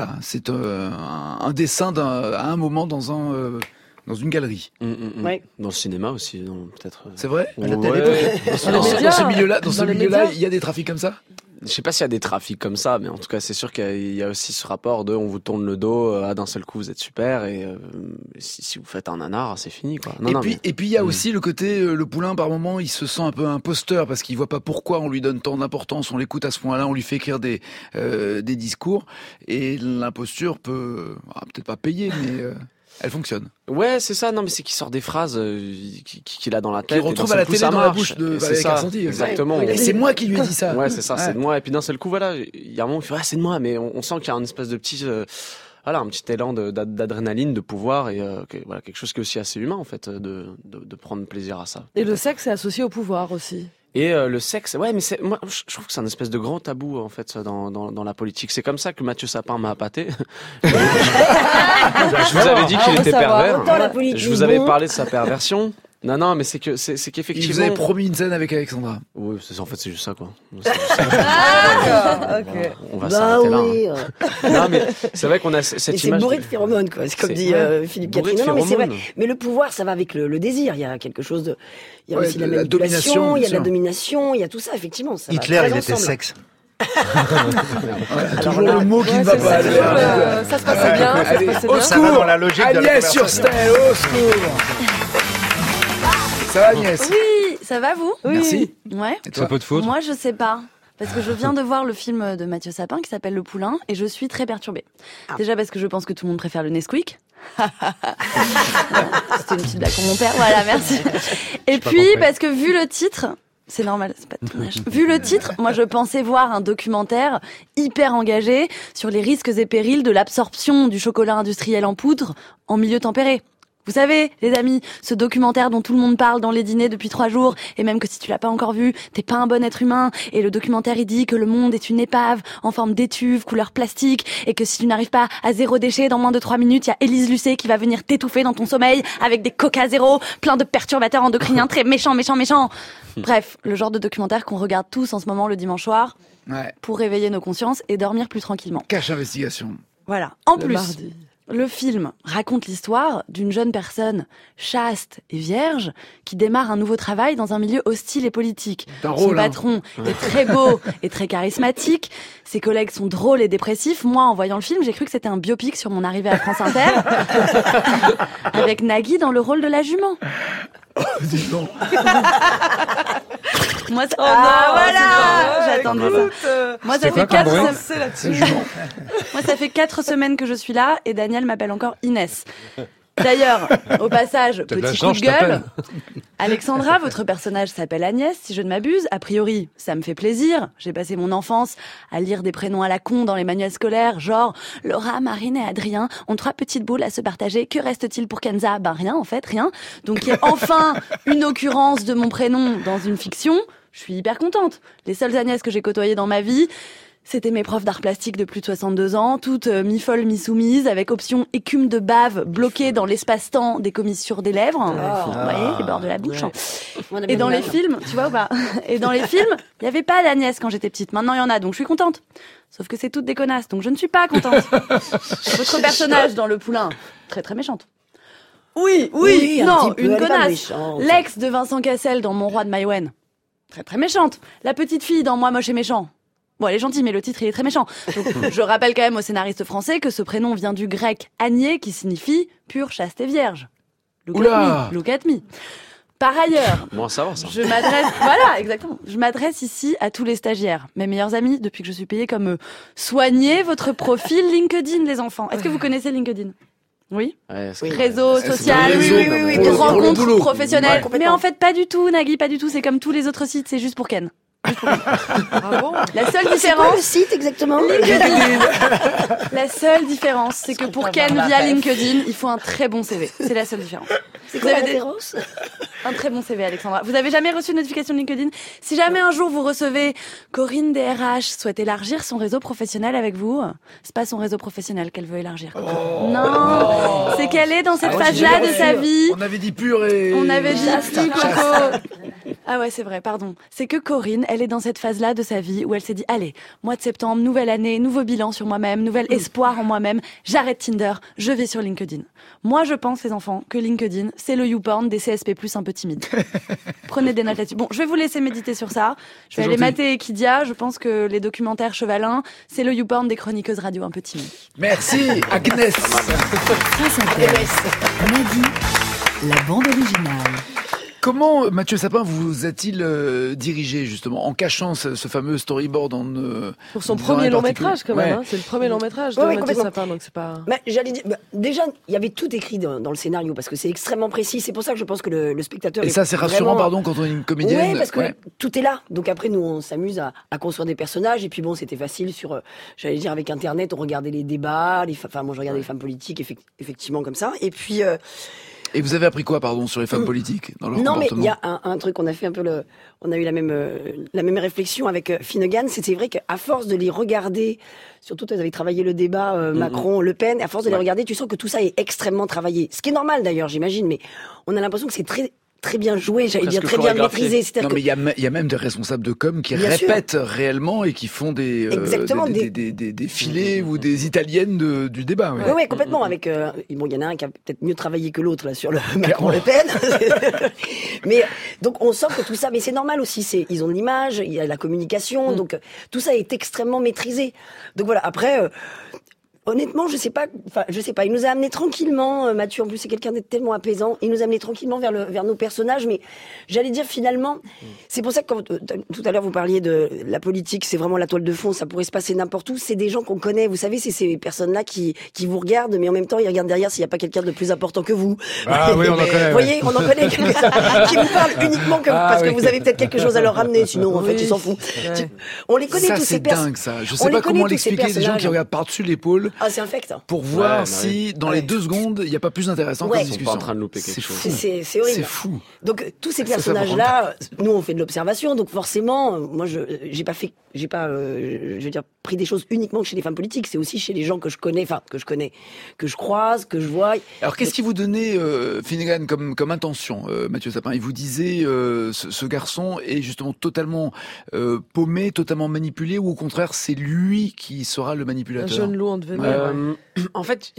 un dessin à un moment dans une galerie. Ouais. Dans le cinéma aussi, peut-être. C'est vrai? Ouais. Dans ce milieu-là, il y a des trafics comme ça? Je sais pas s'il y a des trafics comme ça, mais en tout cas, c'est sûr qu'il y a aussi ce rapport de on vous tourne le dos, d'un seul coup vous êtes super, et si vous faites un nanar, c'est fini, quoi. Et puis il y a aussi le côté, le Poulain, par moment, il se sent un peu imposteur parce qu'il voit pas pourquoi on lui donne tant d'importance, on l'écoute à ce point-là, on lui fait écrire des discours, et l'imposture peut, peut-être pas payer, mais... Elle fonctionne. Ouais, c'est ça. Non, mais c'est qu'il sort des phrases qu'il a dans la tête. Qu'il retrouve à la télé dans la bouche de Valérie Carcenti. Exactement. Et c'est moi qui lui ai dit ça. Ouais, c'est ça, c'est de moi. Et puis d'un seul coup, voilà, il y a un moment où il fait c'est de moi, mais on sent qu'il y a une espèce de petit, un petit élan d'adrénaline, de pouvoir et voilà, quelque chose qui est aussi assez humain en fait, de prendre plaisir à ça. Et le sexe est associé au pouvoir aussi. Et le sexe, ouais, mais moi, je trouve que c'est un espèce de grand tabou en fait dans la politique. C'est comme ça que Mathieu Sapin m'a appâté. Je vous avais dit qu'il était pervers. Je vous avais parlé de sa perversion. Non, mais c'est qu'effectivement. Il vous avait promis une scène avec Alexandra. Oui, en fait, c'est juste ça, quoi. Ok. On va s'arrêter là. Oui. Non, mais c'est vrai qu'on a cette c'est image. C'est bourré de phéromones, quoi. C'est comme dit Philippe Catherine. Non, mais c'est vrai. Mais le pouvoir, ça va avec le désir. Il y a quelque chose de. Il y a aussi la manipulation, il y a la domination, il y a tout ça, effectivement. Ça Hitler, il était sexe. Toujours le mot qui ne va pas. Ça se passait bien. Allez, ça se passait au bien. Ça va dans la logique de la Agnès sur conversation. Stel, au secours. Ça va Agnès? Oui, ça va vous? Merci. Ouais. Et toi? Un peu de faute. Moi, je sais pas. Parce que je viens de voir le film de Mathieu Sapin qui s'appelle Le Poulain et je suis très perturbée. Déjà parce que je pense que tout le monde préfère le Nesquik. C'était une petite blague pour mon père. Voilà, merci. Et puis parce que vu le titre, c'est normal, c'est pas de ton âge. Vu le titre, moi je pensais voir un documentaire hyper engagé sur les risques et périls de l'absorption du chocolat industriel en poudre en milieu tempéré. Vous savez, les amis, ce documentaire dont tout le monde parle dans les dîners depuis 3 jours, et même que si tu l'as pas encore vu, t'es pas un bon être humain, et le documentaire il dit que le monde est une épave en forme d'étuve, couleur plastique, et que si tu n'arrives pas à 0 déchet dans moins de 3 minutes, il y a Élise Lucet qui va venir t'étouffer dans ton sommeil avec des coca zéro, plein de perturbateurs endocriniens très méchants. Bref, le genre de documentaire qu'on regarde tous en ce moment le dimanche soir, pour réveiller nos consciences et dormir plus tranquillement. Cache investigation. Voilà. En Le plus, mardi. le film raconte l'histoire d'une jeune personne chaste et vierge qui démarre un nouveau travail dans un milieu hostile et politique. C'est un Son rôle, patron est très beau et très charismatique. Ses collègues sont drôles et dépressifs. Moi, en voyant le film, j'ai cru que c'était un biopic sur mon arrivée à France Inter. Avec Nagui dans le rôle de la jument. Dis donc. Moi, voilà! J'attendais ça. Moi, ça fait 4 semaines. C'est jument. Moi, ça fait 4 semaines que je suis là et Daniel m'appelle encore Inès. D'ailleurs, au passage, T'as de la petit coup chance, de je gueule. t'appelle. Alexandra, votre personnage s'appelle Agnès, si je ne m'abuse. A priori, ça me fait plaisir. J'ai passé mon enfance à lire des prénoms à la con dans les manuels scolaires, genre Laura, Marine et Adrien ont 3 petites boules à se partager. Que reste-t-il pour Kenza? Ben rien, en fait, rien. Donc, il y a enfin une occurrence de mon prénom dans une fiction. Je suis hyper contente. Les seules Agnès que j'ai côtoyées dans ma vie, c'était mes profs d'art plastique de plus de 62 ans, toutes mi-folles, mi-soumises, avec option écume de bave bloquée dans l'espace-temps des commissures des lèvres. Vous voyez, les bords de la bouche. Et dans les films, tu vois ou pas? Et dans les films, il n'y avait pas d'Agnès quand j'étais petite. Maintenant, il y en a, donc je suis contente. Sauf que c'est toutes des connasses, donc je ne suis pas contente. Votre personnage dans Le Poulain, très très méchante. Oui, Oui, un non, petit peu, une elle est pas connasse. méchante. L'ex de Vincent Cassel dans Mon Roi de Maïwenn, très très méchante. La petite fille dans Moi moche et méchant. Bon, elle est gentille, mais le titre, il est très méchant. Donc, je rappelle quand même aux scénaristes français que ce prénom vient du grec agné, qui signifie pure, chaste et vierge. Look at me, look at me. Par ailleurs, Bon à savoir ça. je m'adresse, voilà, exactement. Je m'adresse ici à tous les stagiaires, mes meilleurs amis, depuis que je suis payée comme soignez votre profil LinkedIn, les enfants. Est-ce que vous connaissez LinkedIn? Oui. Ouais, Réseau social, Oui, pour le rencontres boulot. professionnelles. Ouais, Mais en fait, pas du tout, Nagui, pas du tout. C'est comme tous les autres sites, c'est juste pour Ken. Ah bon? La seule C'est quoi le différence, site exactement? la seule différence, c'est que pour Ken via LinkedIn, il faut un très bon CV. C'est la seule différence. C'est Vous quoi la avez des- référence? Un très bon CV, Alexandra. Vous avez jamais reçu une notification de LinkedIn? Si jamais un jour vous recevez Corinne DRH souhaite élargir son réseau professionnel avec vous, c'est pas son réseau professionnel qu'elle veut élargir. Non, c'est qu'elle est dans cette phase-là de sa vie. On avait dit pur et... On avait dit chaste. plus, Coco. Ah ouais, c'est vrai, pardon. C'est que Corinne, elle est dans cette phase-là de sa vie où elle s'est dit, allez, mois de septembre, nouvelle année, nouveau bilan sur moi-même, nouvel espoir en moi-même, j'arrête Tinder, je vais sur LinkedIn. Moi, je pense, les enfants, que LinkedIn, c'est le YouPorn des CSP+, un peu timides. Prenez des notes là-dessus. Bon, je vais vous laisser méditer sur ça. Je vais C'est aller gentil. mater Equidia. Je pense que les documentaires Chevalin, c'est le YouPorn des chroniqueuses radio un peu timides. Merci, Agnès. France Inter. Nagui, la bande originale. Comment Mathieu Sapin vous a-t-il dirigé justement en cachant ce fameux storyboard pour son premier long métrage quand même, hein, c'est le premier long métrage de Mathieu Sapin, donc c'est pas... J'allais dire, déjà, il y avait tout écrit dans le scénario, parce que c'est extrêmement précis, c'est pour ça que je pense que le spectateur... Et ça c'est rassurant, pardon, quand on est une comédienne. Oui, parce que tout est là, donc après nous on s'amuse à construire des personnages, et puis bon, c'était facile j'allais dire, avec Internet, on regardait les débats, moi je regardais les femmes politiques, effectivement comme ça, et puis... Et vous avez appris quoi, pardon, sur les femmes politiques dans leur comportement ? Non, mais il y a un truc, on a fait un peu on a eu la même réflexion avec Finnegan. C'est vrai qu'à force de les regarder, surtout elles avaient travaillé le débat Macron-Le Pen, à force de les regarder, tu sens que tout ça est extrêmement travaillé. Ce qui est normal d'ailleurs, j'imagine, mais on a l'impression que c'est très bien joué, j'allais dire très bien maîtrisé. Non, mais il y a même des responsables de com qui répètent réellement et qui font des filets ou des italiennes du débat. Oui, complètement. Avec il y en a un qui a peut-être mieux travaillé que l'autre là sur le Macron-Le Pen. Mais donc on sent que tout ça, mais c'est normal aussi. Ils ont de l'image, il y a la communication, donc tout ça est extrêmement maîtrisé. Donc voilà. Après. Honnêtement, je sais pas. Il nous a amené tranquillement. Mathieu, en plus, c'est quelqu'un d'être tellement apaisant. Il nous a amené tranquillement vers nos personnages. Mais j'allais dire finalement, c'est pour ça que quand, tout à l'heure vous parliez de la politique, c'est vraiment la toile de fond. Ça pourrait se passer n'importe où. C'est des gens qu'on connaît. Vous savez, c'est ces personnes-là qui vous regardent, mais en même temps, ils regardent derrière s'il n'y a pas quelqu'un de plus important que vous. Ah oui, on en connaît. Vous voyez, on en connaît quelques-uns qui vous parlent uniquement parce que vous avez peut-être quelque chose à leur ramener. Sinon, en fait, ils s'en foutent. Ouais. On les connaît tous ces personnes. C'est dingue ça. Je sais pas comment l'expliquer. Des gens qui regardent par-dessus l'épaule. Ah, c'est infect. Pour voir si, dans les 2 secondes, il n'y a pas plus intéressant comme discussion. Ils sont pas en train de louper quelque chose. C'est horrible. C'est fou. Donc, tous ces personnages-là, nous, on fait de l'observation. Donc, forcément, moi, j'ai pas, je veux dire, pris des choses uniquement chez les femmes politiques. C'est aussi chez les gens que je connais, que je croise, que je vois. Alors, qu'est-ce qui vous donnait, Finnegan, comme intention, Mathieu Sapin? Il vous disait, ce garçon est justement totalement paumé, totalement manipulé, ou au contraire, c'est lui qui sera le manipulateur? Un jeune loup en devenir. En fait,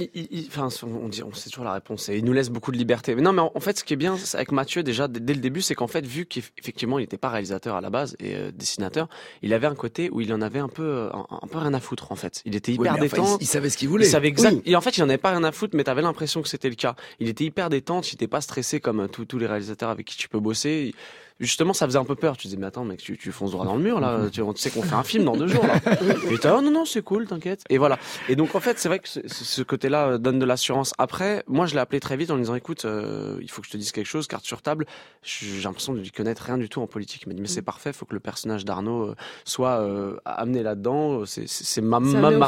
on sait toujours la réponse et il nous laisse beaucoup de liberté. Mais non, mais en fait, ce qui est bien avec Mathieu déjà dès le début, c'est qu'en fait, vu qu'effectivement, il n'était pas réalisateur à la base et dessinateur, il avait un côté où il en avait un peu rien à foutre en fait. Il était hyper détente. Il savait ce qu'il voulait. Il savait exact. Oui. Et en fait, il en avait pas rien à foutre, mais t'avais l'impression que c'était le cas. Il était hyper détente, il était pas stressé comme tous les réalisateurs avec qui tu peux bosser. Justement, ça faisait un peu peur. Tu disais, mais attends, mec, tu fonces droit dans le mur, là. Tu sais qu'on fait un film dans 2 jours, là. Et t'as, oh non, c'est cool, t'inquiète. Et voilà. Et donc, en fait, c'est vrai que ce côté-là donne de l'assurance. Après, moi, je l'ai appelé très vite en lui disant, écoute, il faut que je te dise quelque chose, carte sur table. J'ai l'impression de lui connaître rien du tout en politique. Il m'a dit, mais c'est parfait, faut que le personnage d'Arnaud soit amené là-dedans. C'est marrant.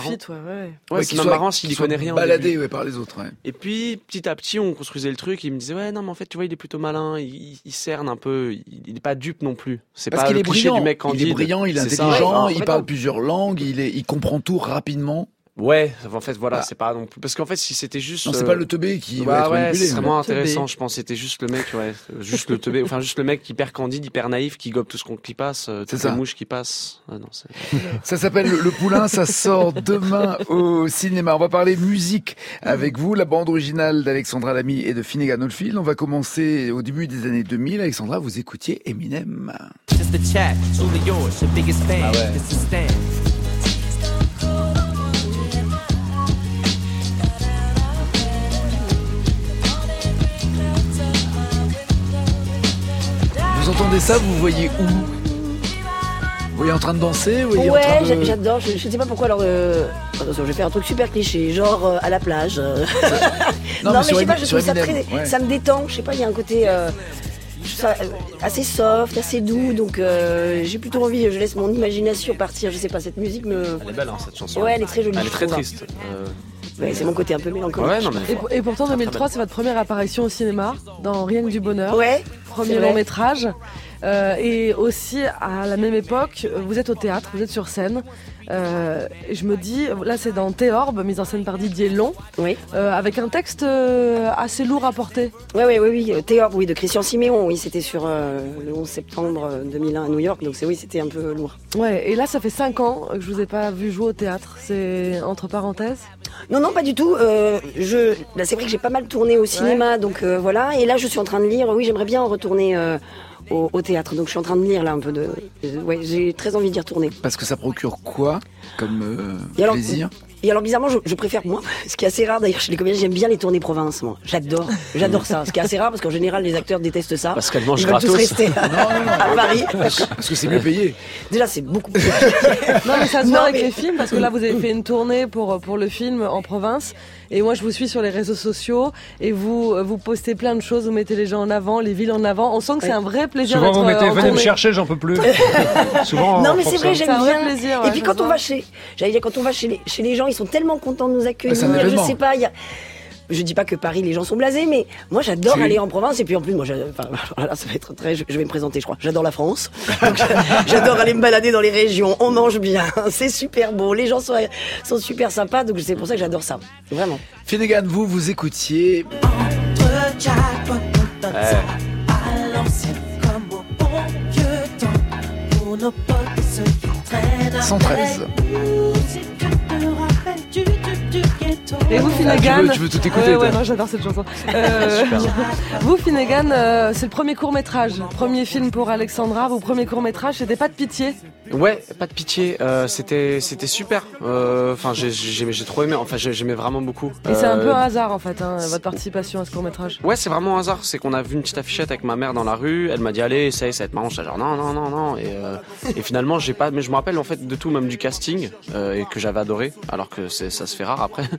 Ouais, c'est marrant s'il y connaît rien. Baladé, par les autres, ouais. Et puis, petit à petit, on construisait le truc. Il me disait, ouais, non, mais en fait, tu vois, il est plutôt malin. Il cerne un peu. Il n'est pas dupe non plus. C'est parce pas qu'il le est cliché brillant. Du mec candide. Il est brillant, il est intelligent, il parle plusieurs langues, il comprend tout rapidement. Ouais, en fait, voilà, c'est pas non plus. Parce qu'en fait, si c'était juste. Non, c'est pas le teubé qui va être manipulé. C'est vraiment intéressant, je pense. C'était juste le mec, juste le teubé. Enfin, juste le mec hyper candide, hyper naïf, qui gobe tout ce qui passe, toutes les mouches qui passent. Ah, non, ça s'appelle Le Poulain, ça sort demain au cinéma. On va parler musique avec vous, la bande originale d'Alexandra Lamy et de Finnegan Oldfield. On va commencer au début des années 2000. Alexandra, vous écoutiez Eminem. Vous entendez ça, vous voyez où? Vous voyez en train de danser? Vous voyez en train de... J'adore. Je sais pas pourquoi. Alors, attention, je vais faire un truc super cliché, genre à la plage. Non, mais je sais pas, je trouve ça très... Ça me détend. Je sais pas, il y a un côté assez soft, assez doux. Donc, j'ai plutôt envie. Je laisse mon imagination partir. Je sais pas, cette musique me... Elle est belle, hein, cette chanson. Ouais, elle est très jolie. Elle est très triste. Ouais, c'est mon côté un peu mélancolique. Ouais, non, mais... et pourtant, 2003, c'est votre première apparition au cinéma, dans Rien que du bonheur. Ouais. Premier long métrage. Et aussi, à la même époque, vous êtes au théâtre, vous êtes sur scène. Et je me dis, là c'est dans Théorbe, mise en scène par Didier Long, avec un texte assez lourd à porter. Oui. Théorbe, oui, de Christian Siméon, oui, c'était sur le 11 septembre 2001 à New York, donc c'était un peu lourd. Ouais, et là ça fait 5 ans que je vous ai pas vu jouer au théâtre, c'est entre parenthèses? Non, pas du tout. Là, c'est vrai que j'ai pas mal tourné au cinéma, donc voilà, et là je suis en train de lire, oui, j'aimerais bien retourner... Au théâtre, donc je suis en train de lire là un peu j'ai très envie d'y retourner. Parce que ça procure quoi comme plaisir? Et alors bizarrement, je préfère moi, ce qui est assez rare d'ailleurs chez les comédiens, j'aime bien les tournées province, moi. J'adore ça. Ce qui est assez rare parce qu'en général les acteurs détestent ça. Parce qu'elles mangent Ils veulent tous gratos. rester à Paris. Parce que c'est mieux payé. Déjà c'est beaucoup plus. Non, mais ça se Non, voit avec mais- les films, parce que là, vous avez fait une tournée pour le film en province. Et moi, je vous suis sur les réseaux sociaux et vous postez plein de choses, vous mettez les gens en avant, les villes en avant. On sent que c'est un vrai plaisir Souvent, d'être vous mettez, en venez me tournée. chercher, j'en peux plus. Souvent, Non on mais prend c'est ça. vrai, j'aime C'est un vrai bien. plaisir, Et ouais, puis je quand on vois. va chez les gens, ils sont tellement contents de nous accueillir. c'est un Je événement. sais pas, je dis pas que Paris, les gens sont blasés, mais moi j'adore Si. aller en province. Et puis en plus, moi, voilà, ça va être très. Je vais me présenter, je crois. J'adore la France. Donc, j'adore aller me balader dans les régions. On mange bien, c'est super beau. Les gens sont super sympas. Donc c'est pour ça que j'adore ça, vraiment. Finnegan, vous écoutiez. 113. Et vous, Finnegan, tu veux tout écouter, toi. Ouais, non, j'adore cette chanson. Vous, Finnegan, c'est le premier court-métrage, premier film pour Alexandra. Vos premiers courts-métrages, c'était Pas de pitié. Ouais, pas de pitié. C'était super. Enfin, j'ai trop aimé. Enfin, j'aimais vraiment beaucoup. Et c'est un peu un hasard, en fait, votre participation à ce court-métrage. Ouais, c'est vraiment un hasard. C'est qu'on a vu une petite affichette avec ma mère dans la rue. Elle m'a dit allez, ça va être marrant. J'étais genre non. Et finalement, j'ai pas. Mais je me rappelle en fait de tout, même du casting, et que j'avais adoré. Alors que ça se fait rare après.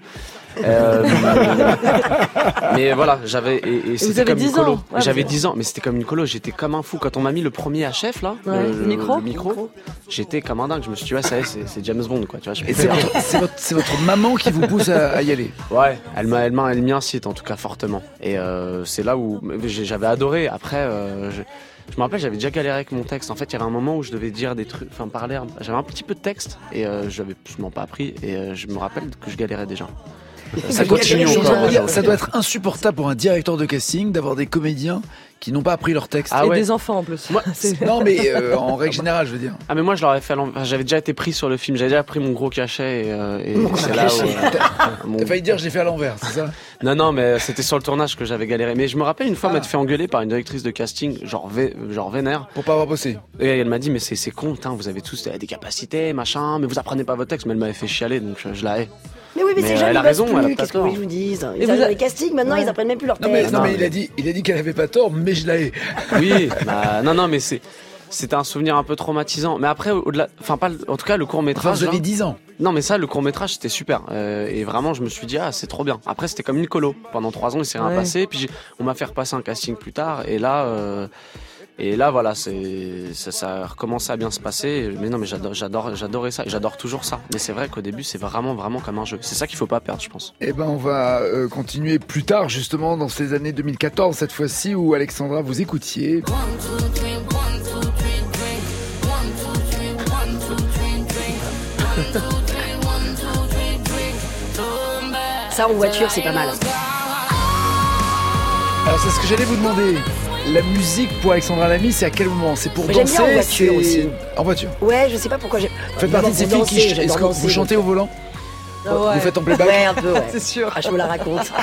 Mais voilà, j'avais et vous c'était avez comme 10 une colo. ans. Ouais, J'avais vous- 10 ans, mais c'était comme une colo. J'étais comme un fou quand on m'a mis le premier HF là, Ouais, le micro. J'étais comme un dingue. Je me suis dit ouais, ça y est, c'est James Bond quoi. Tu vois. Et c'est votre maman qui vous pousse à y aller. Ouais, elle m'y incite en tout cas fortement. Et c'est là où j'avais adoré. Après, je me rappelle, j'avais déjà galéré avec mon texte. En fait, il y avait un moment où je devais dire des trucs, enfin parler. J'avais un petit peu de texte et j'avais absolument pas appris. Et je me rappelle que je galérais déjà. Ça continue Je suis en train de encore. me dire, ça doit être insupportable pour un directeur de casting d'avoir des comédiens qui n'ont pas appris leur texte. Ah Et ouais. des enfants, en plus. Moi, C'est- Non, mais en règle générale, je veux dire. Ah mais moi je leur ai fait j'avais déjà été pris sur le film, j'avais déjà pris mon gros cachet et c'est là où mon- T'as failli dire, j'ai fait à l'envers, c'est ça? Non mais c'était sur le tournage que j'avais galéré. Mais je me rappelle une fois m'être fait engueuler par une directrice de casting genre vénère. Pour pas avoir bossé. Et elle m'a dit mais c'est con, putain, vous avez tous des capacités, machin, mais vous apprenez pas votre texte. Mais elle m'avait fait chialer donc je la hais. Mais oui, mais Mais ces gens, elle ils a bossent raison, elle a plus. pas Qu'est-ce que vous tort. voulez que je vous dise? Et Ils vous arrivent a- dans les castings, maintenant, ils apprennent même plus leur Non, texte. mais Non, mais- il a dit qu'elle avait pas tort, mais je l'ai. Oui, bah, non mais c'était un souvenir un peu traumatisant. Mais après au-delà, enfin pas en tout cas le Enfin, court-métrage. vous avez là- 10 ans. Non mais ça le court-métrage c'était super et vraiment je me suis dit ah c'est trop bien. Après c'était comme une colo pendant 3 ans il s'est rien Ouais. passé puis on m'a fait repasser un casting plus tard et là voilà ça a recommencé à bien se passer. Mais non mais j'adorais ça et j'adore toujours ça. Mais c'est vrai qu'au début c'est vraiment comme un jeu. C'est ça qu'il faut pas perdre je pense. Eh ben, on va continuer plus tard, justement, dans ces années 2014, cette fois-ci, où Alexandra, vous écoutiez. Ça, en voiture, c'est pas mal. Alors, c'est ce que j'allais vous demander. La musique pour Alexandra Lamy, c'est à quel moment? C'est pour Mais j'aime danser? bien en voiture c'est- aussi. En voiture. Ouais, je sais pas pourquoi j'ai. Vous faites partie de ces filles qui... Est-ce que vous chantez au volant? Ouais. Vous faites en playback? Ouais, un peu, ouais. C'est sûr. Ah, je me la raconte.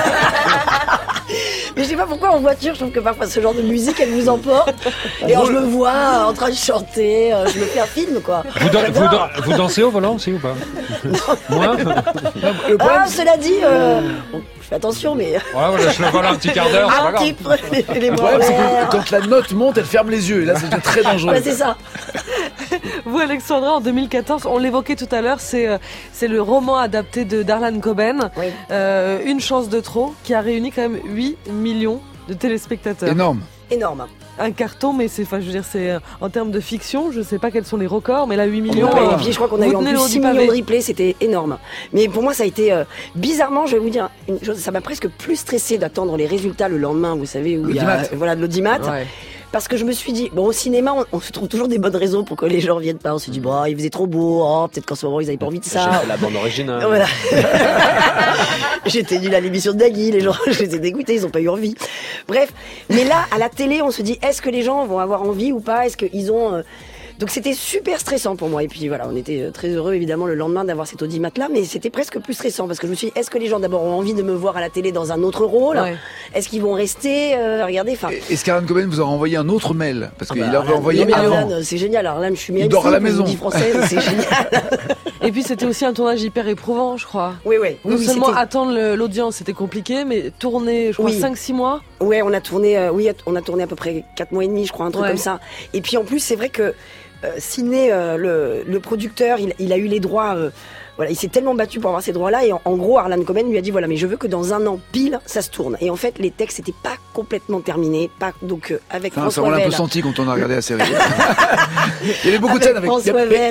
Mais je sais pas pourquoi en voiture, je trouve que parfois ce genre de musique, elle vous emporte. Et alors je me vois en train de chanter, je me fais un film, quoi. Vous dansez au volant aussi ou pas? Moi? Non, le problème, Ah, cela dit, bon, je fais attention, mais Ouais, voilà, je le vole un petit quart d'heure, c'est pas un grave. petit peu les le bras problème, en c'est l'air. que quand la note monte, elle ferme les yeux. Et là, c'est déjà très dangereux. Ouais, c'est ça. Vous, Alexandra, en 2014, on l'évoquait tout à l'heure, c'est le roman adapté de Darlan Coben, Oui. Une chance de trop, qui a réuni quand même 8 millions de téléspectateurs. Énorme. Énorme. Un carton, mais c'est, enfin, je veux dire, c'est en termes de fiction, je sais pas quels sont les records, mais là, 8 millions. peut pas. Et puis je crois qu'on a vous eu en tenez plus le haut 6 du millions pavé. de replays, c'était énorme. Mais pour moi, ça a été bizarrement, je vais vous dire une chose, ça m'a presque plus stressé d'attendre les résultats le lendemain, vous savez, où il y a L'audimat. voilà de l'audimat. Ouais. Parce que je me suis dit, bon, au cinéma, on se trouve toujours des bonnes raisons pour que les gens viennent pas. On se dit, bon, il faisait trop beau, oh, peut-être qu'en ce moment, ils avaient pas envie de J'ai ça. fait la bande originale. Voilà. J'étais nulle à l'émission de Nagui, les gens, je les ai dégoûtés, ils ont pas eu envie. Bref. Mais là, à la télé, on se dit, est-ce que les gens vont avoir envie ou pas? Est-ce qu'ils ont, Donc c'était super stressant pour moi. Et puis voilà, on était très heureux évidemment le lendemain d'avoir cet audimat-là, mais c'était presque plus stressant parce que je me suis dit, est-ce que les gens d'abord ont envie de me voir à la télé dans un autre rôle? Est-ce qu'ils vont rester regardez, enfin. Est-ce qu'Alan Coben vous a envoyé un autre mail? Parce qu'il avait envoyé Arlan, avant. c'est génial. Arlan, je suis bien. Il dort à la maison. Française, c'est génial. Et puis c'était aussi un tournage hyper éprouvant, je crois. Oui. Non seulement attendre l'audience, c'était compliqué, mais tourner, je crois, 5-6 mois. Ouais, on a tourné à peu près 4 mois et demi, je crois, un truc comme ça. Et puis en plus, c'est vrai que Sidney, le producteur, il a eu les droits. Voilà, il s'est tellement battu pour avoir ces droits-là et en gros, Arlan Coben lui a dit voilà, mais je veux que dans un an pile, ça se tourne. Et en fait, les textes n'étaient pas complètement terminés, avec François Ça on l'a un peu senti quand on a regardé la série. Il y avait beaucoup de scènes avec François Vell.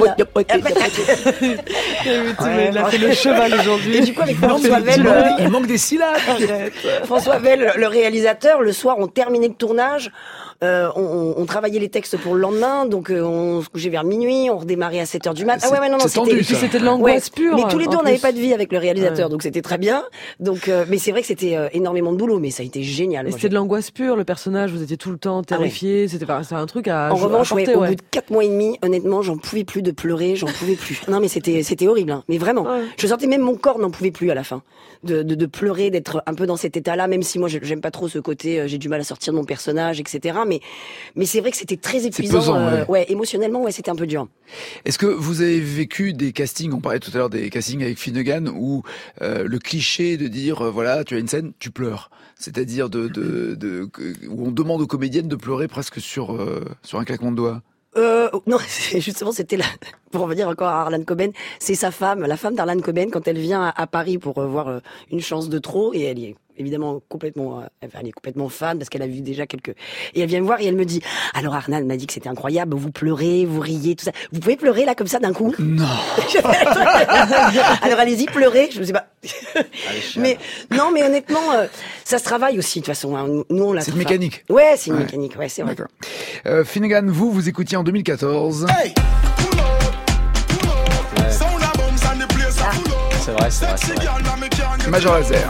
Il a fait le cheval aujourd'hui. Et du coup, avec François Vell, il manque des syllabes. François Vell, le réalisateur, le soir, on terminait le tournage. On travaillait les textes pour le lendemain, donc on se couchait vers minuit, on redémarrait à 7h du matin. C'était de l'angoisse pure. Mais tous les deux, on n'avait pas de vie avec le réalisateur, donc c'était très bien. Donc, mais c'est vrai que c'était énormément de boulot, mais ça a été génial. Et c'était de l'angoisse pure, le personnage, vous étiez tout le temps terrifié, c'était un truc à En revanche, au bout de 4 mois et demi, honnêtement, j'en pouvais plus de pleurer, j'en pouvais plus. Non, mais c'était horrible, hein. Mais vraiment. Ouais. Je sentais même mon corps n'en pouvait plus à la fin. De pleurer, d'être un peu dans cet état-là, même si moi, j'aime pas trop ce côté, j'ai du mal à sortir de mon personnage, etc. Mais c'est vrai que c'était très épuisant. Pesant, émotionnellement, c'était un peu dur. Est-ce que vous avez vécu des castings, on parlait tout à l'heure des castings avec Finnegan, où le cliché de dire, voilà, tu as une scène, tu pleures. C'est-à-dire où on demande aux comédiennes de pleurer presque sur un claquement de doigts. Non, justement, c'était pour revenir encore à Arlan Coben, c'est sa femme, la femme d'Arlan Coben, quand elle vient à Paris pour voir Une chance de trop, et elle y est évidemment elle est complètement fan parce qu'elle a vu déjà et elle vient me voir et elle me dit alors Arlan m'a dit que c'était incroyable, vous pleurez, vous riez, tout ça, vous pouvez pleurer là comme ça d'un coup? Non. Alors allez-y, pleurez. Je ne sais pas. Mais non, mais honnêtement, ça se travaille aussi de toute façon, hein. Nous on l'a. C'est une mécanique. Ouais, c'est une mécanique, ouais, c'est vrai. D'accord. Finnegan, vous écoutiez en 2014. Hey, C'est vrai. Major Lazer.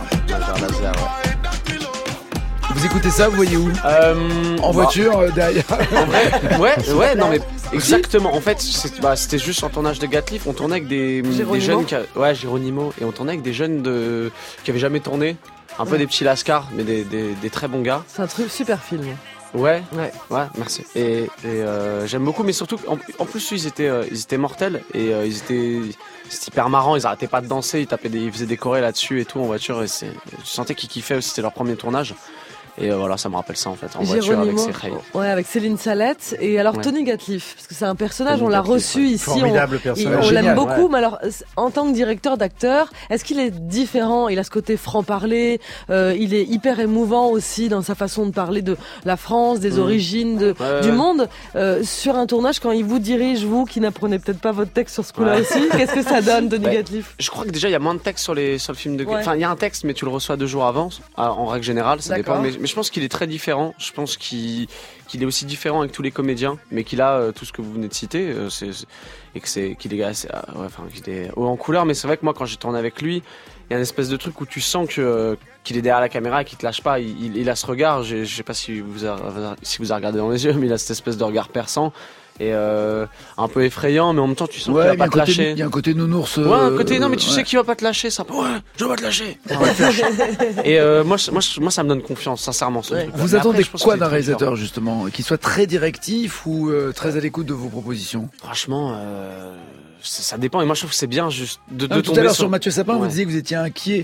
Vous écoutez ça, vous voyez où? En voiture, derrière. En vrai, ouais, non mais exactement. En fait, c'était juste sur le tournage de Gatliff. On tournait avec des jeunes, Géronimo, et on tournait avec des jeunes qui avaient jamais tourné. Un peu des petits lascars, mais des très bons gars. C'est un truc super film. Ouais, merci. Et j'aime beaucoup, mais surtout, en plus, ils étaient mortels et c'était hyper marrant. Ils arrêtaient pas de danser, ils faisaient des chorés là-dessus et tout en voiture. Et je sentais qu'ils kiffaient aussi. C'était leur premier tournage. Et voilà, ça me rappelle ça en fait, en voiture avec ses rayons. Ouais, avec Céline Salette. Et alors Tony Gatliff, parce que c'est un personnage, on l'a reçu ici. Formidable personnage. On l'aime beaucoup, mais alors, en tant que directeur d'acteur, est-ce qu'il est différent? Il a ce côté franc-parler, il est hyper émouvant aussi dans sa façon de parler de la France, des origines, du monde. Sur un tournage, quand il vous dirige, vous, qui n'apprenez peut-être pas votre texte sur ce coup-là aussi, qu'est-ce que ça donne, Tony Gatliff? Je crois que déjà, il y a moins de texte sur le film de... Enfin, il y a un texte, mais tu le reçois 2 jours avant, en règle générale, ça dépend. Mais je pense qu'il est très différent. Je pense qu'il est aussi différent avec tous les comédiens, mais qu'il a tout ce que vous venez de citer, qu'il est assez, qu'il est haut en couleur. Mais c'est vrai que moi, quand j'ai tourné avec lui, il y a une espèce de truc où tu sens qu'il est derrière la caméra et qu'il te lâche pas. Il a ce regard. Je sais pas si vous avez regardé dans les yeux, mais il a cette espèce de regard perçant. Et un peu effrayant, mais en même temps tu sens qu'il va pas te lâcher. Il y a un côté nounours. Un côté non, mais tu sais qu'il va pas te lâcher, ça. Ouais, je vais pas te lâcher. Et moi ça me donne confiance, sincèrement. Vous attendez quoi d'un réalisateur justement, qu'il soit très directif ou très à l'écoute de vos propositions? Franchement, ça dépend. Et moi je trouve que c'est bien juste de tomber. Tout à l'heure sur Mathieu Sapin, vous disiez que vous étiez inquiet,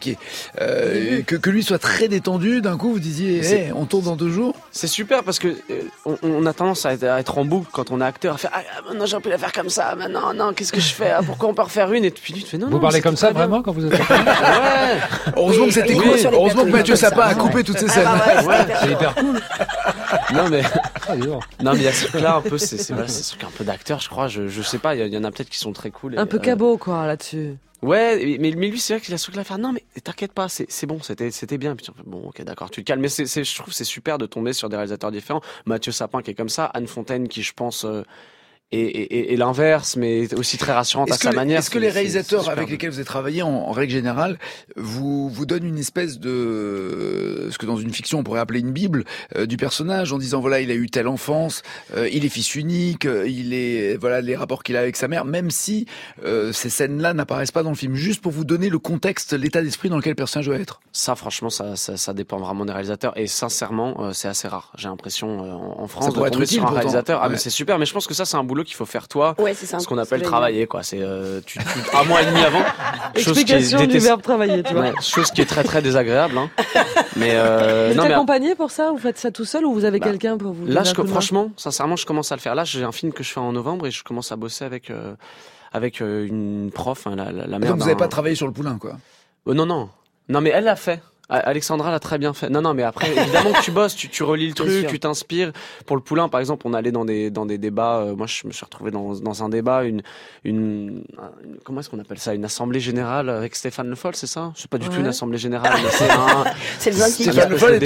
que lui soit très détendu. D'un coup, vous disiez, on tourne dans 2 jours. C'est super parce que on a tendance à être en boucle quand on est acteur, à faire maintenant j'ai envie de la faire comme ça, maintenant non, qu'est-ce que je fais, pourquoi on peut refaire une, et puis lui tu fais non. Vous parlez comme ça vraiment quand vous êtes acteur? Ouais. Heureusement que c'était cool. Heureusement que Mathieu Sapin a coupé toutes ces scènes. C'est hyper cool. Non mais il y a ce truc-là un peu, c'est ce truc un peu d'acteur, je crois. Je sais pas, il y en a peut-être qui sont très cool. Un peu cabot quoi là-dessus. Ouais, mais lui c'est vrai qu'il a ce truc-là à faire. Non mais t'inquiète pas, c'est bon, c'était bien. Puis bon, ok, d'accord, tu te calmes. Mais je trouve que c'est super de tomber sur des réalisateurs différents. Mathieu Sapin qui est comme ça, Anne Fontaine qui je pense et l'inverse, mais aussi très rassurante à sa manière. Est-ce que les réalisateurs avec lesquels vous avez travaillé, en règle générale, vous donnent une espèce de ce que dans une fiction on pourrait appeler une bible du personnage, en disant voilà, il a eu telle enfance, il est fils unique, voilà les rapports qu'il a avec sa mère, même si ces scènes-là n'apparaissent pas dans le film, juste pour vous donner le contexte, l'état d'esprit dans lequel le personnage doit être. Ça, franchement, ça dépend vraiment des réalisateurs, et sincèrement, c'est assez rare. J'ai l'impression en France de tomber sur un réalisateur. Mais c'est super. Mais je pense que ça, c'est un boulot qu'il faut faire toi. Ouais, c'est ça. Ce qu'on appelle travailler, quoi. C'est un mois et demi avant. Explication du verbe travailler, tu vois. Ouais, chose qui est très très désagréable. Hein. Mais vous êtes accompagné pour ça? Vous faites ça tout seul ou vous avez quelqu'un pour vous? Là, franchement, sincèrement, je commence à le faire. Là, j'ai un film que je fais en novembre et je commence à bosser avec une prof, la mère. Donc vous n'avez pas travaillé sur le poulain, quoi? Non, mais elle l'a fait. Alexandra l'a très bien fait. Non, mais après, évidemment que tu bosses, tu relis le truc, tu t'inspires. Pour le poulain, par exemple, on allait dans des débats. Moi, je me suis retrouvé dans un débat, comment est-ce qu'on appelle ça? Une assemblée générale avec Stéphane Le Foll, c'est ça? C'est pas du tout une assemblée générale. C'est le Stéphane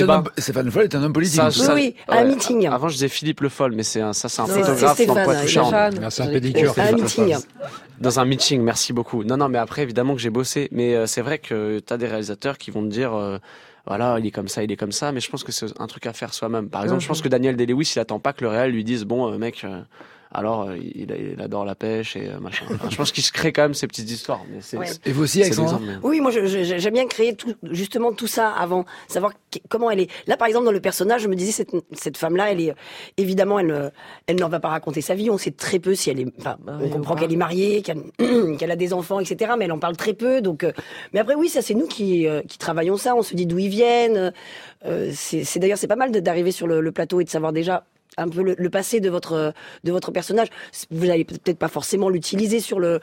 Le Foll est un homme politique. Oui, un meeting. Avant, je disais Philippe Le Foll, mais c'est un photographe dans Poitou-Charentes. C'est un pédicure. Un meeting. Dans un meeting, merci beaucoup. Non, mais après, évidemment que j'ai bossé. Mais c'est vrai que t'as des réalisateurs qui vont te dire, voilà, il est comme ça. Mais je pense que c'est un truc à faire soi-même. Par exemple, je pense que Daniel Day-Lewis, il attend pas que le réal lui dise, bon, mec, alors il adore la pêche et machin. Enfin, je pense qu'il se crée quand même ces petites histoires. Mais et vous aussi, Alexandra? Oui, moi j'aime bien créer justement tout ça avant, savoir comment elle est. Là, par exemple, dans le personnage, je me disais cette femme-là, elle est évidemment, elle n'en va pas raconter sa vie. On sait très peu si elle est. Enfin, on comprend qu'elle est mariée, qu'elle a des enfants, etc. Mais elle en parle très peu. Donc, mais après, oui, ça c'est nous qui travaillons ça. On se dit d'où ils viennent. C'est d'ailleurs c'est pas mal d'arriver sur le plateau et de savoir déjà un peu le passé de votre personnage. Vous n'allez peut-être pas forcément l'utiliser sur le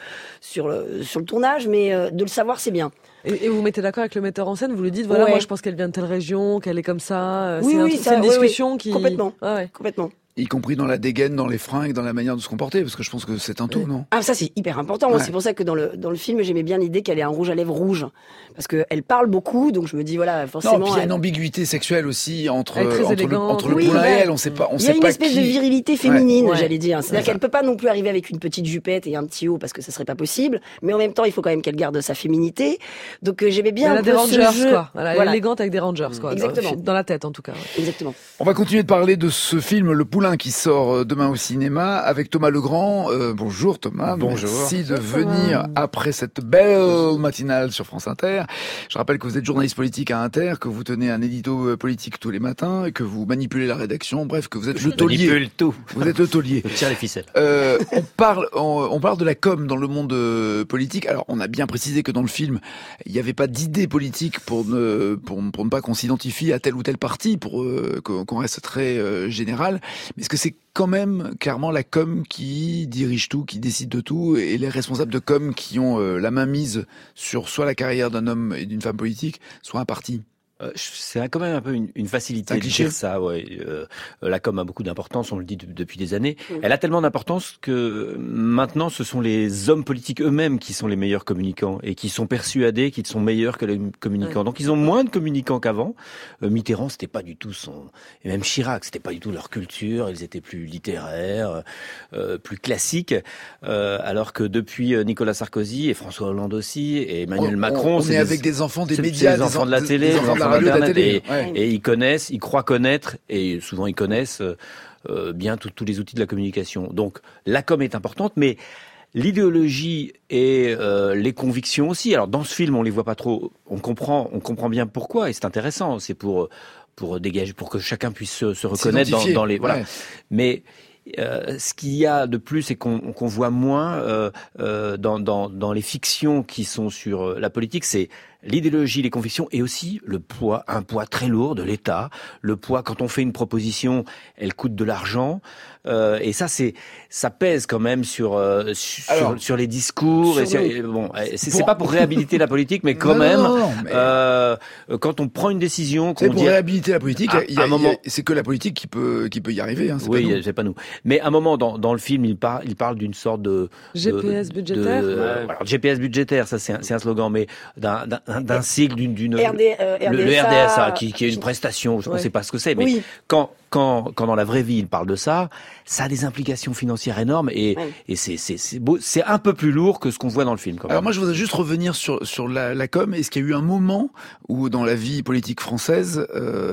tournage, mais de le savoir, c'est bien. Et vous mettez d'accord avec le metteur en scène, vous lui dites, voilà, moi je pense qu'elle vient de telle région, qu'elle est comme ça. C'est une discussion qui... Complètement. Ouais. Complètement. Y compris dans la dégaine, dans les fringues, dans la manière de se comporter, parce que je pense que c'est un tout, non? Ah, ça c'est hyper important. Moi, c'est pour ça que dans le film, j'aimais bien l'idée qu'elle ait un rouge à lèvres rouge, parce que elle parle beaucoup, donc je me dis voilà, forcément. Non, puis il y a une ambiguïté sexuelle aussi entre le oui, poulain et elle. On sait pas. Il y a une espèce de virilité féminine, j'allais dire. C'est-à-dire qu'elle peut pas non plus arriver avec une petite jupette et un petit haut, parce que ça serait pas possible. Mais en même temps, il faut quand même qu'elle garde sa féminité. Donc j'aimais bien. Elle a des Rangers, quoi. Elle est élégante avec des Rangers, quoi. Exactement. Dans la tête, en tout cas. Exactement. On va continuer de parler de ce film, Le Poulain, qui sort demain au cinéma avec Thomas Legrand. Bonjour Thomas. Bonjour. Merci de venir après cette belle matinale sur France Inter. Je rappelle que vous êtes journaliste politique à Inter, que vous tenez un édito politique tous les matins, et que vous manipulez la rédaction. Bref, que vous êtes le taulier. Manipule tout. Vous êtes le taulier. Je tire les ficelles. On parle de la com dans le monde politique. Alors, on a bien précisé que dans le film, il n'y avait pas d'idée politique pour ne pas qu'on s'identifie à tel ou tel parti, pour qu'on reste très général. Mais est-ce que c'est quand même clairement la com qui dirige tout, qui décide de tout, et les responsables de com qui ont la main mise sur soit la carrière d'un homme et d'une femme politique, soit un parti? C'est quand même un peu une facilité de dire ça. Ouais. La com a beaucoup d'importance, on le dit depuis des années. Elle a tellement d'importance que maintenant, ce sont les hommes politiques eux-mêmes qui sont les meilleurs communicants et qui sont persuadés qu'ils sont meilleurs que les communicants. Donc, ils ont moins de communicants qu'avant. Mitterrand, c'était pas du tout et même Chirac, c'était pas du tout leur culture. Ils étaient plus littéraires, plus classiques. Alors que depuis Nicolas Sarkozy et François Hollande aussi et Emmanuel Macron, on est avec des enfants des médias, des enfants de la télé, des enfants Internet, et ils croient connaître, et souvent ils connaissent bien tous les outils de la communication. Donc la com est importante, mais l'idéologie et les convictions aussi. Alors dans ce film, on les voit pas trop. On comprend bien pourquoi, et c'est intéressant. C'est pour dégager, pour que chacun puisse se reconnaître dans les voilà. Ouais. Mais ce qu'il y a de plus, c'est qu'on voit moins dans les fictions qui sont sur la politique, c'est l'idéologie, les convictions, et aussi un poids très lourd de l'État. Le poids, quand on fait une proposition, elle coûte de l'argent, et ça pèse quand même sur les discours. C'est pas pour réhabiliter la politique, mais quand quand on prend une décision, c'est pour réhabiliter la politique. C'est que la politique qui peut y arriver. Hein, c'est pas nous. Mais à un moment dans le film, il parle d'une sorte de GPS budgétaire. Alors, GPS budgétaire, ça c'est un slogan, mais d'un cycle le RDSA qui est une prestation, je ne sais pas ce que c'est, mais quand quand dans la vraie vie il parle de ça, ça a des implications financières énormes et c'est beau, c'est un peu plus lourd que ce qu'on voit dans le film. Quand même. Alors moi je voudrais juste revenir sur la com. Est-ce qu'il y a eu un moment où dans la vie politique française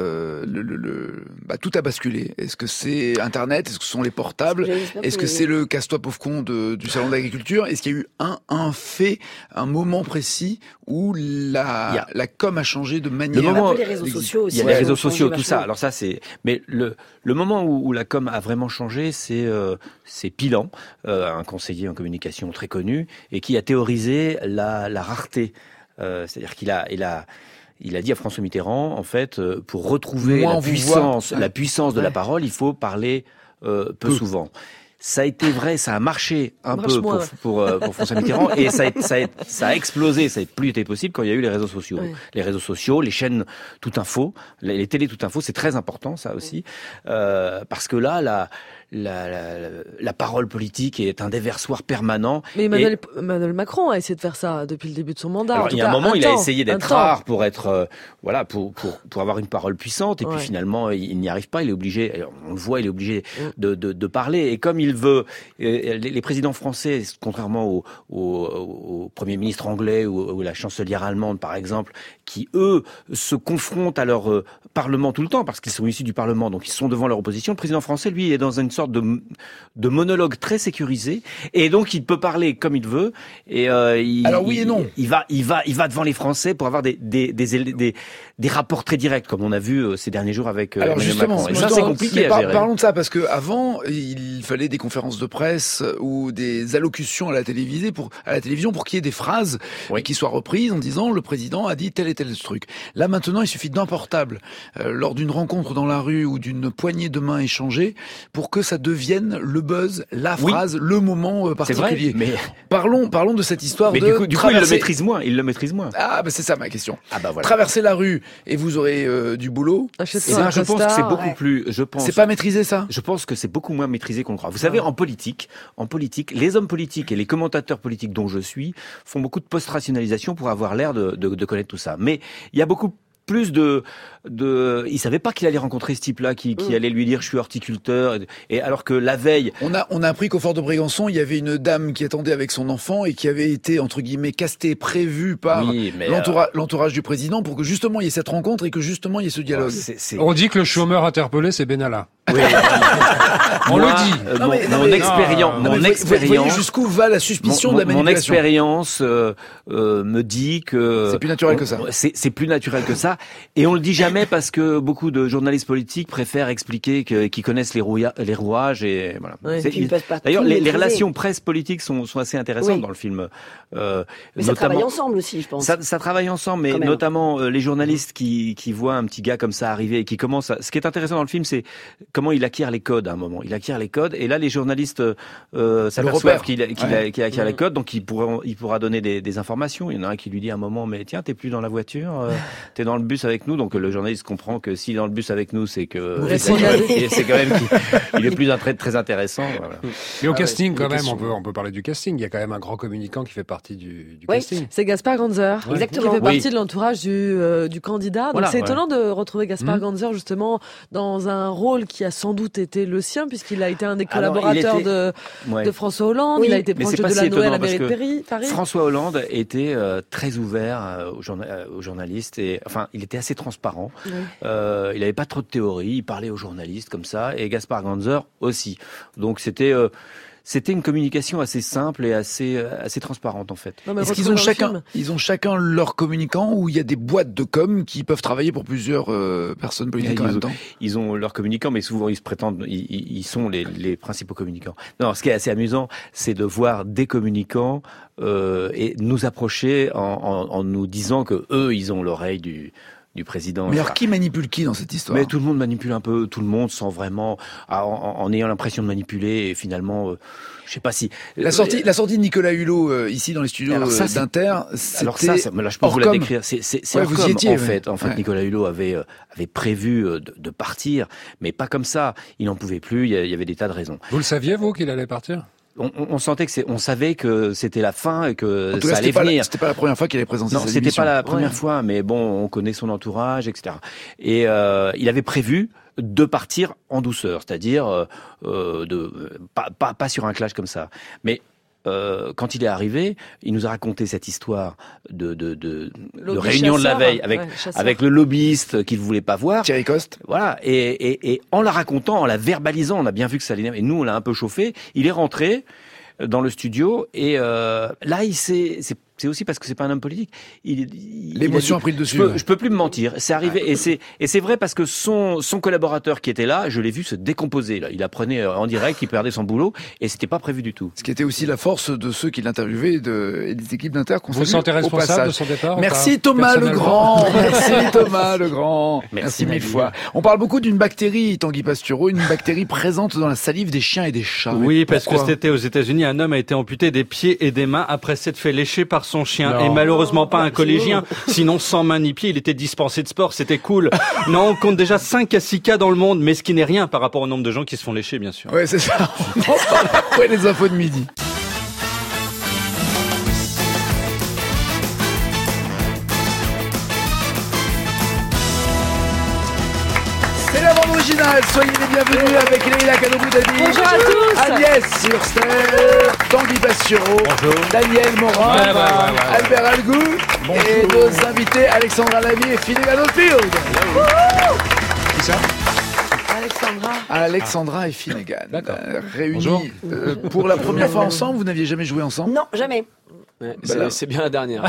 tout a basculé? Est-ce que c'est Internet? Est-ce que ce sont les portables? Est-ce que c'est le casse-toi pauvre con du salon d'agriculture? Est-ce qu'il y a eu un fait, un moment précis où la com a changé de manière? Le moment, les réseaux sociaux aussi. Il y a les réseaux sociaux, tout ça. Alors ça c'est, mais le moment où la com a vraiment changé, c'est Pilan, un conseiller en communication très connu et qui a théorisé la rareté. C'est-à-dire qu'il a dit à François Mitterrand, en fait, pour retrouver la puissance de la parole, il faut parler peu souvent. Ça a été vrai, ça a marché un peu pour François Mitterrand et ça a explosé, ça n'a plus été possible quand il y a eu les réseaux sociaux. Oui. Les réseaux sociaux, les chaînes Tout Info, les télés Tout Info, c'est très important ça aussi, parce que là, la parole politique est un déversoir permanent. Mais Emmanuel Macron a essayé de faire ça depuis le début de son mandat. Alors, il y a un moment, il a essayé d'être rare pour être, pour avoir une parole puissante, et puis finalement, il n'y arrive pas. Il est obligé, on le voit, il est obligé de parler. Et comme il veut, les présidents français, contrairement au premier ministre anglais ou la chancelière allemande, par exemple, qui eux se confrontent à leur parlement tout le temps parce qu'ils sont issus du parlement, donc ils sont devant leur opposition. Le président français, lui, est dans une sorte de monologue très sécurisé, et donc il peut parler comme il veut. Et alors oui et non. Il va devant les Français pour avoir des rapports très directs, comme on a vu ces derniers jours avec Emmanuel Macron. Et ça, c'est compliqué à gérer. Parlons de ça parce que avant, il fallait des conférences de presse ou des allocutions à la télévision pour qu'il y ait des phrases qui soient reprises en disant le président a dit tel et tel truc. Là maintenant, il suffit d'un portable lors d'une rencontre dans la rue ou d'une poignée de main échangée pour que ça devienne le buzz, la phrase, le moment particulier. Vrai, mais parlons de cette histoire mais du coup, il le maîtrise moins. Ah, c'est ça ma question. Voilà. Traverser la rue et vous aurez du boulot. Je pense que c'est beaucoup plus. C'est pas maîtrisé ça. Je pense que c'est beaucoup moins maîtrisé qu'on le croit. Vous savez, en politique, les hommes politiques et les commentateurs politiques dont je suis font beaucoup de post-rationalisation pour avoir l'air de connaître tout ça. Mais il y a beaucoup plus il savait pas qu'il allait rencontrer ce type-là qui allait lui dire je suis horticulteur, et alors que la veille on a appris qu'au fort de Brégançon il y avait une dame qui attendait avec son enfant et qui avait été entre guillemets castée, prévue par l'entourage du président pour que justement il y ait cette rencontre et que justement il y ait ce dialogue. On dit que le chômeur interpellé c'est Benalla. Oui. On le dit. Mon expérience. Vous voyez jusqu'où va la suspicion de la manipulation. Mon expérience me dit que c'est plus naturel que ça. C'est plus naturel que ça, et on le dit jamais parce que beaucoup de journalistes politiques préfèrent expliquer qu'ils connaissent les rouages et voilà. D'ailleurs, les relations presse-politique sont assez intéressantes dans le film. Mais ça travaille ensemble aussi, je pense. Ça travaille ensemble, mais notamment les journalistes qui voient un petit gars comme ça arriver et qui commence. Ce qui est intéressant dans le film, c'est comment il acquiert les codes à un moment. Il acquiert les codes, et là les journalistes s'aperçoivent qu'il acquiert les codes, donc il pourra donner des informations. Il y en a un qui lui dit à un moment, mais tiens, t'es plus dans la voiture, t'es dans le bus avec nous. Donc le journaliste comprend que s'il est dans le bus avec nous, c'est que c'est quand même qu'il est plus très intéressant. Voilà. Mais au casting, quand même, on peut parler du casting. Il y a quand même un grand communicant qui fait partie du casting. C'est Gaspard Ganzer, exactement, qui fait partie de l'entourage du candidat. Donc c'est étonnant de retrouver Gaspard Ganzer justement dans un rôle qui a sans doute été le sien, puisqu'il a été un des collaborateurs de François Hollande. Il a été proche de Delanoë à la mairie de Paris. François Hollande était très ouvert aux journalistes, et enfin il était assez transparent. Oui. Il n'avait pas trop de théorie, il parlait aux journalistes comme ça, et Gaspard Ganzer aussi. Donc c'était une communication assez simple et assez transparente en fait. Est-ce qu'ils ont chacun leur communicant, ou il y a des boîtes de com qui peuvent travailler pour plusieurs personnes politiques en même temps? Ils ont leur communicant, mais souvent ils se prétendent, ils sont les principaux communicants. Non, ce qui est assez amusant, c'est de voir des communicants et nous approcher en nous disant que eux, ils ont l'oreille du président. Mais alors qui manipule qui dans cette histoire? Mais tout le monde manipule un peu, tout le monde sans vraiment, en ayant l'impression de manipuler, et finalement, je sais pas si... La sortie de Nicolas Hulot ici dans les studios d'Inter, c'était... Alors ça, là je peux vous la décrire, c'est vous y étiez, en fait, Nicolas Hulot avait prévu de partir, mais pas comme ça, il n'en pouvait plus, il y avait des tas de raisons. Vous le saviez, vous, qu'il allait partir? on sentait on savait que c'était la fin et que en tout ça cas, allait venir. C'était pas la première fois qu'il avait présenté Non, cette c'était émission. pas la première fois, mais bon, on connaît son entourage, etc. Et il avait prévu de partir en douceur, c'est-à-dire pas sur un clash comme ça. Mais quand il est arrivé, il nous a raconté cette histoire de réunion de la veille avec le lobbyiste qu'il voulait pas voir. Thierry Coste. Voilà. Et en la racontant, en la verbalisant, on a bien vu que ça l'énerve. Et nous, on l'a un peu chauffé. Il est rentré dans le studio et là, c'est aussi parce que c'est pas un homme politique. L'émotion a pris le dessus. Je peux plus me mentir. C'est arrivé et c'est vrai parce que son collaborateur qui était là, je l'ai vu se décomposer. Là, il apprenait en direct, il perdait son boulot et c'était pas prévu du tout. Ce qui était aussi la force de ceux qui l'interviewaient et des équipes d'Inter. Vous vous sentez responsable de son départ? Merci Thomas Legrand. Merci Thomas Legrand. Merci mille fois. On parle beaucoup d'une bactérie, Tanguy Pastureau, une bactérie présente dans la salive des chiens et des chats. Oui, parce que c'était aux États-Unis, un homme a été amputé des pieds et des mains après s'être fait lécher par son chien. Non. Et malheureusement pas un collégien, sinon sans main ni pied, il était dispensé de sport, c'était cool. Non, on compte déjà 5 à 6 cas dans le monde, mais ce qui n'est rien par rapport au nombre de gens qui se font lécher, bien sûr. Ouais, c'est ça. On parle après les infos de midi. C'est la bande originale, soyez les bienvenus avec Leïla Kadouboudadi. Bonjour à tous. Agnès Surstel, Tanguy Pastureau, Daniel Morin, Albert Algou et nos invités Alexandra Lamy et Finnegan Oldfield. Qui ça? Alexandra et Finnegan, réunis pour la première fois ensemble. Vous n'aviez jamais joué ensemble? Non, jamais. Ouais, c'est bien la dernière.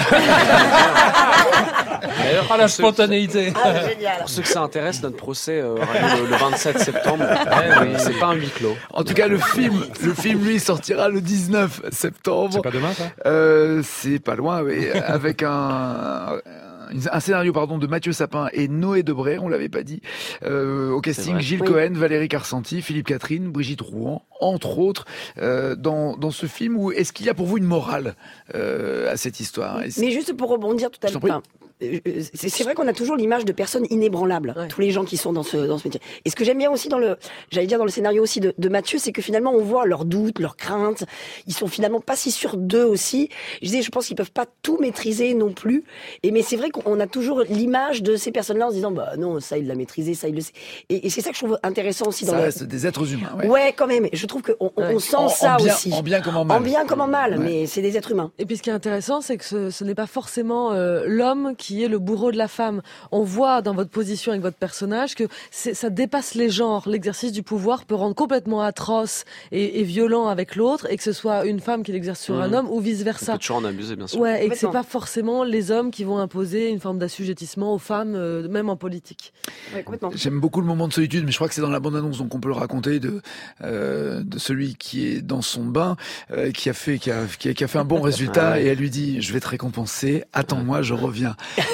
D'ailleurs, la spontanéité. Génial. Pour ceux que ça intéresse, notre procès aura lieu le 27 septembre. C'est pas un huis clos. En tout cas, le film, lui, sortira le 19 septembre. C'est pas demain, ça? C'est pas loin, oui. Avec un scénario de Mathieu Sapin et Noé Debré, on l'avait pas dit. Au casting, Gilles Cohen, Valérie Carcenti, Philippe Catherine, Brigitte Rouen, entre autres, dans ce film. Où est-ce qu'il y a pour vous une morale à cette histoire? Mais juste pour rebondir tout à l'heure. C'est vrai qu'on a toujours l'image de personnes inébranlables, tous les gens qui sont dans ce métier. Et ce que j'aime bien aussi dans le scénario aussi de Mathieu, c'est que finalement on voit leurs doutes, leurs craintes. Ils sont finalement pas si sûrs d'eux aussi. Je pense qu'ils peuvent pas tout maîtriser non plus. Mais c'est vrai qu'on a toujours l'image de ces personnes-là en se disant bah non, ça il l'a maîtrisé, ça il le sait. Et c'est ça que je trouve intéressant aussi. Ça reste des êtres humains. Ouais, quand même. Je trouve qu'on sent ça aussi. En bien comme en mal. En bien comme en mal, mais c'est des êtres humains. Et puis ce qui est intéressant, c'est que ce n'est pas forcément l'homme qui est le bourreau de la femme. On voit dans votre position avec votre personnage que ça dépasse les genres. L'exercice du pouvoir peut rendre complètement atroce et violent avec l'autre, et que ce soit une femme qui l'exerce sur un homme ou vice versa. On peut toujours en abuser, bien sûr. Ouais, et que c'est pas forcément les hommes qui vont imposer une forme d'assujettissement aux femmes, même en politique. Ouais, complètement. J'aime beaucoup le moment de solitude, mais je crois que c'est dans la bande-annonce, donc on peut le raconter de celui qui est dans son bain, qui a fait un bon résultat, et elle lui dit je vais te récompenser, attends-moi, je reviens.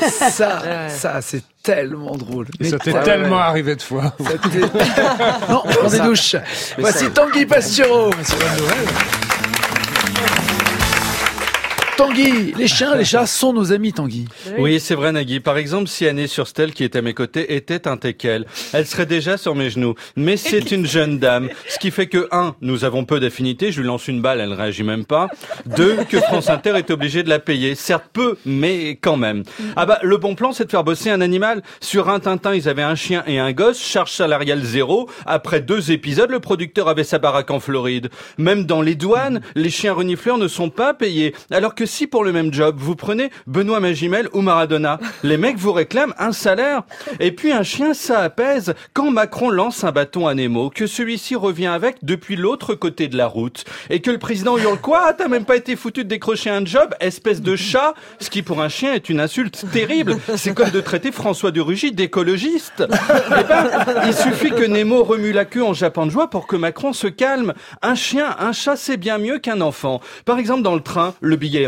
Ça, c'est tellement drôle. Et ça t'est tellement arrivé de fois. Non, on des douches. Voici Tanguy Pastureau. C'est bonne nouvelle. Tanguy, les chiens, les chats sont nos amis, Tanguy. Oui, c'est vrai, Nagui. Par exemple, si Agnès Surstel, qui est à mes côtés, était un teckel, elle serait déjà sur mes genoux. Mais c'est une jeune dame. Ce qui fait que, 1, nous avons peu d'affinités. Je lui lance une balle, elle ne réagit même pas. 2, que France Inter est obligé de la payer. Certes peu, mais quand même. Ah bah, le bon plan, c'est de faire bosser un animal. Sur un Tintin, ils avaient un chien et un gosse. Charge salariale 0. Après 2 épisodes, le producteur avait sa baraque en Floride. Même dans les douanes, les chiens renifleurs ne sont pas payés. Alors que si pour le même job, vous prenez Benoît Magimel ou Maradona, les mecs vous réclament un salaire. Et puis un chien, ça apaise. Quand Macron lance un bâton à Nemo, que celui-ci revient avec depuis l'autre côté de la route, et que le président hurle quoi? T'as même pas été foutu de décrocher un job, espèce de chat? Ce qui pour un chien est une insulte terrible. C'est comme de traiter François de Rugy d'écologiste. Eh ben, il suffit que Nemo remue la queue en jappant de joie pour que Macron se calme. Un chien, un chat, c'est bien mieux qu'un enfant. Par exemple, dans le train, le billet est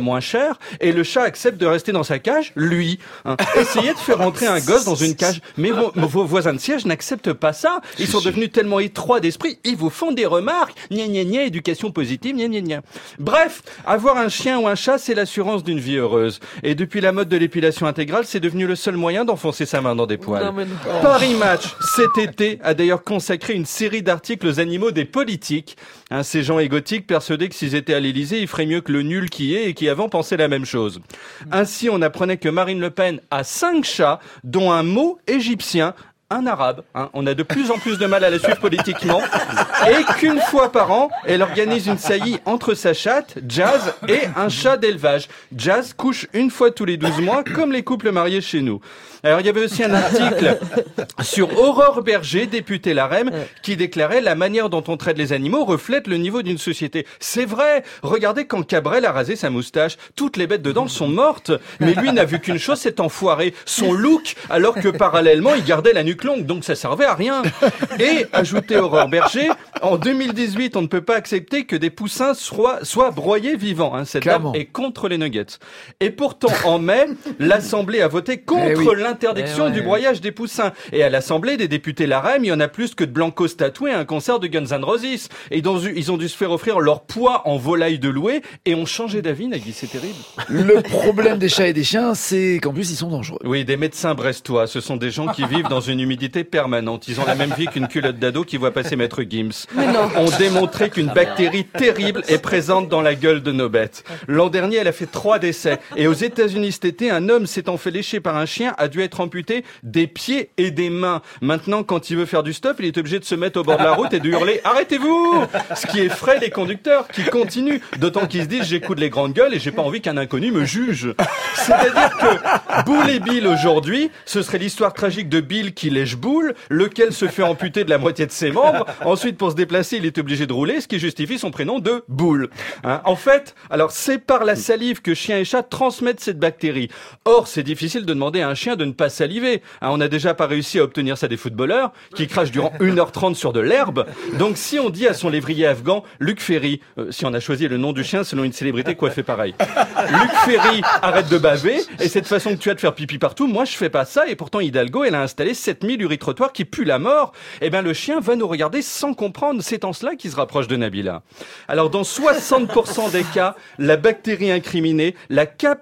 moins cher, et le chat accepte de rester dans sa cage, lui. Essayez de faire rentrer un gosse dans une cage. Mais vos voisins de siège n'acceptent pas ça. Ils sont devenus tellement étroits d'esprit, ils vous font des remarques. Gna gna gna, éducation positive, gna gna gna. Bref, avoir un chien ou un chat, c'est l'assurance d'une vie heureuse. Et depuis la mode de l'épilation intégrale, c'est devenu le seul moyen d'enfoncer sa main dans des poils. Non, mais non. Paris Match, cet été, a d'ailleurs consacré une série d'articles aux animaux des politiques. Ces gens égotiques persuadés que s'ils étaient à l'Élysée, ils feraient mieux que le nul qui est et qui avant pensait la même chose. Ainsi, on apprenait que Marine Le Pen a 5 chats, dont un mot égyptien, un arabe. On a de plus en plus de mal à la suivre politiquement. Et qu'une fois par an, elle organise une saillie entre sa chatte, Jazz, et un chat d'élevage. Jazz couche une fois tous les 12 mois, comme les couples mariés chez nous. Alors, il y avait aussi un article sur Aurore Berger, députée LaREM, qui déclarait « La manière dont on traite les animaux reflète le niveau d'une société. » C'est vrai. Regardez quand Cabrel a rasé sa moustache. Toutes les bêtes dedans sont mortes. Mais lui n'a vu qu'une chose, c'est enfoiré. Son look, alors que parallèlement, il gardait la nuque longue. Donc, ça servait à rien. Et, ajoutait Aurore Berger, en 2018, on ne peut pas accepter que des poussins soient broyés vivants. Cette dame est contre les nuggets. Et pourtant, en mai, l'Assemblée a voté contre l'interdiction du broyage des poussins. Et à l'Assemblée, des députés LaREM, il y en a plus que de blancos tatoués à un concert de Guns N' Roses. Et ils ont dû se faire offrir leur poids en volaille de louer et ont changé d'avis, Nagui, c'est terrible. Le problème des chats et des chiens, c'est qu'en plus, ils sont dangereux. Oui, des médecins brestois, ce sont des gens qui vivent dans une humidité permanente. Ils ont la même vie qu'une culotte d'ado qui voit passer Maître Gims. Ont démontré qu'une bactérie terrible est présente dans la gueule de nos bêtes. L'an dernier, elle a fait 3 décès. Et aux États-Unis cet été, un homme s'étant fait lécher par un chien a dû être amputé des pieds et des mains. Maintenant, quand il veut faire du stop, il est obligé de se mettre au bord de la route et de hurler « Arrêtez-vous !» Ce qui effraie les conducteurs qui continuent, d'autant qu'ils se disent « J'écoute les grandes gueules et j'ai pas envie qu'un inconnu me juge. » C'est-à-dire que Boule et Bill aujourd'hui, ce serait l'histoire tragique de Bill qui lèche Boule, lequel se fait amputer de la moitié de ses membres. Ensuite, pour se déplacer, il est obligé de rouler, ce qui justifie son prénom de Boule. En fait, alors c'est par la salive que chiens et chats transmettent cette bactérie. Or, c'est difficile de demander à un chien de ne pas saliver. On n'a déjà pas réussi à obtenir ça des footballeurs qui crachent durant 1h30 sur de l'herbe. Donc si on dit à son lévrier afghan, Luc Ferry, si on a choisi le nom du chien selon une célébrité coiffée pareil, Luc Ferry, arrête de baver, et cette façon que tu as de faire pipi partout, moi je fais pas ça, et pourtant Hidalgo, elle a installé 7000 urine-trottoirs qui puent la mort. Eh ben le chien va nous regarder sans comprendre. C'est en cela qu'il se rapproche de Nabila. Alors dans 60% des cas, la bactérie incriminée, la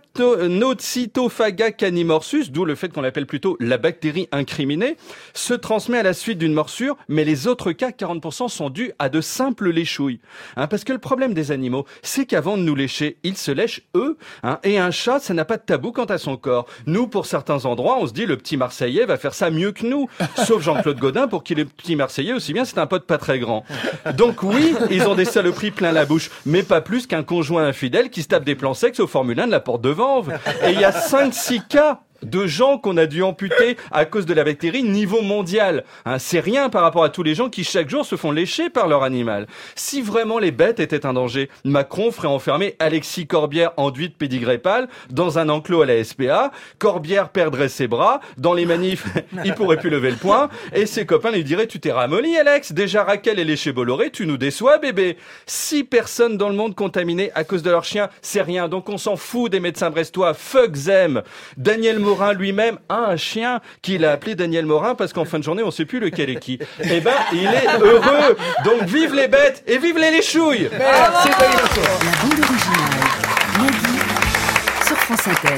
Capnocytophaga canimorsus, d'où le fait qu'on l'appelle plutôt la bactérie incriminée, se transmet à la suite d'une morsure, mais les autres cas, 40%, sont dus à de simples léchouilles. Parce que le problème des animaux, c'est qu'avant de nous lécher, ils se lèchent eux. Et un chat, ça n'a pas de tabou quant à son corps. Nous, pour certains endroits, on se dit le petit Marseillais va faire ça mieux que nous. Sauf Jean-Claude Gaudin, pour qui le petit Marseillais, aussi bien, c'est un pote pas très grand. Donc oui, ils ont des saloperies plein la bouche, mais pas plus qu'un conjoint infidèle qui se tape des plans sexes au Formule 1 de la Porte de Vanves. Et il y a 5-6 cas de gens qu'on a dû amputer à cause de la bactérie niveau mondial. C'est rien par rapport à tous les gens qui chaque jour se font lécher par leur animal. Si vraiment les bêtes étaient un danger, Macron ferait enfermer Alexis Corbière, enduit de pédigré pâle, dans un enclos à la SPA. Corbière perdrait ses bras. Dans les manifs, il pourrait plus lever le poing. Et ses copains lui diraient « Tu t'es ramolli, Alex. Déjà Raquel est léchée Bolloré. Tu nous déçois, bébé. » 6 personnes dans le monde contaminées à cause de leur chien, c'est rien. Donc on s'en fout des médecins brestois. Fuck them. Daniel Morin lui-même a un chien qu'il a appelé Daniel Morin parce qu'en fin de journée, on sait plus lequel est qui. Eh ben, il est heureux. Donc, vive les bêtes et vive les léchouilles. Merci, la bande originale. Nagui sur France Inter.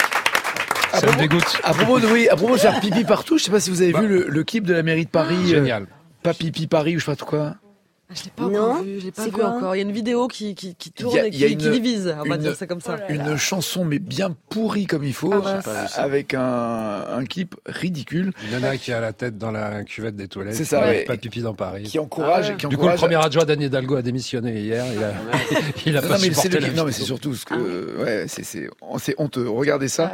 Ça me dégoûte. À propos de faire pipi partout, je sais pas si vous avez vu le clip de la mairie de Paris. Génial. Pas pipi Paris ou je sais pas quoi. Je l'ai pas encore vu, encore. Il y a une vidéo qui tourne et qui divise, on va dire ça comme ça. Une chanson mais bien pourrie comme il faut, avec un clip ridicule. Il y en a un qui a la tête dans la cuvette des toilettes. C'est ça, ouais. Pas pipi dans Paris. Qui encourage. Du coup, le premier adjoint d'Anne Hidalgo a démissionné hier. Il a pas supporté la Non, mais c'est surtout ce que, c'est honteux. Regardez ça.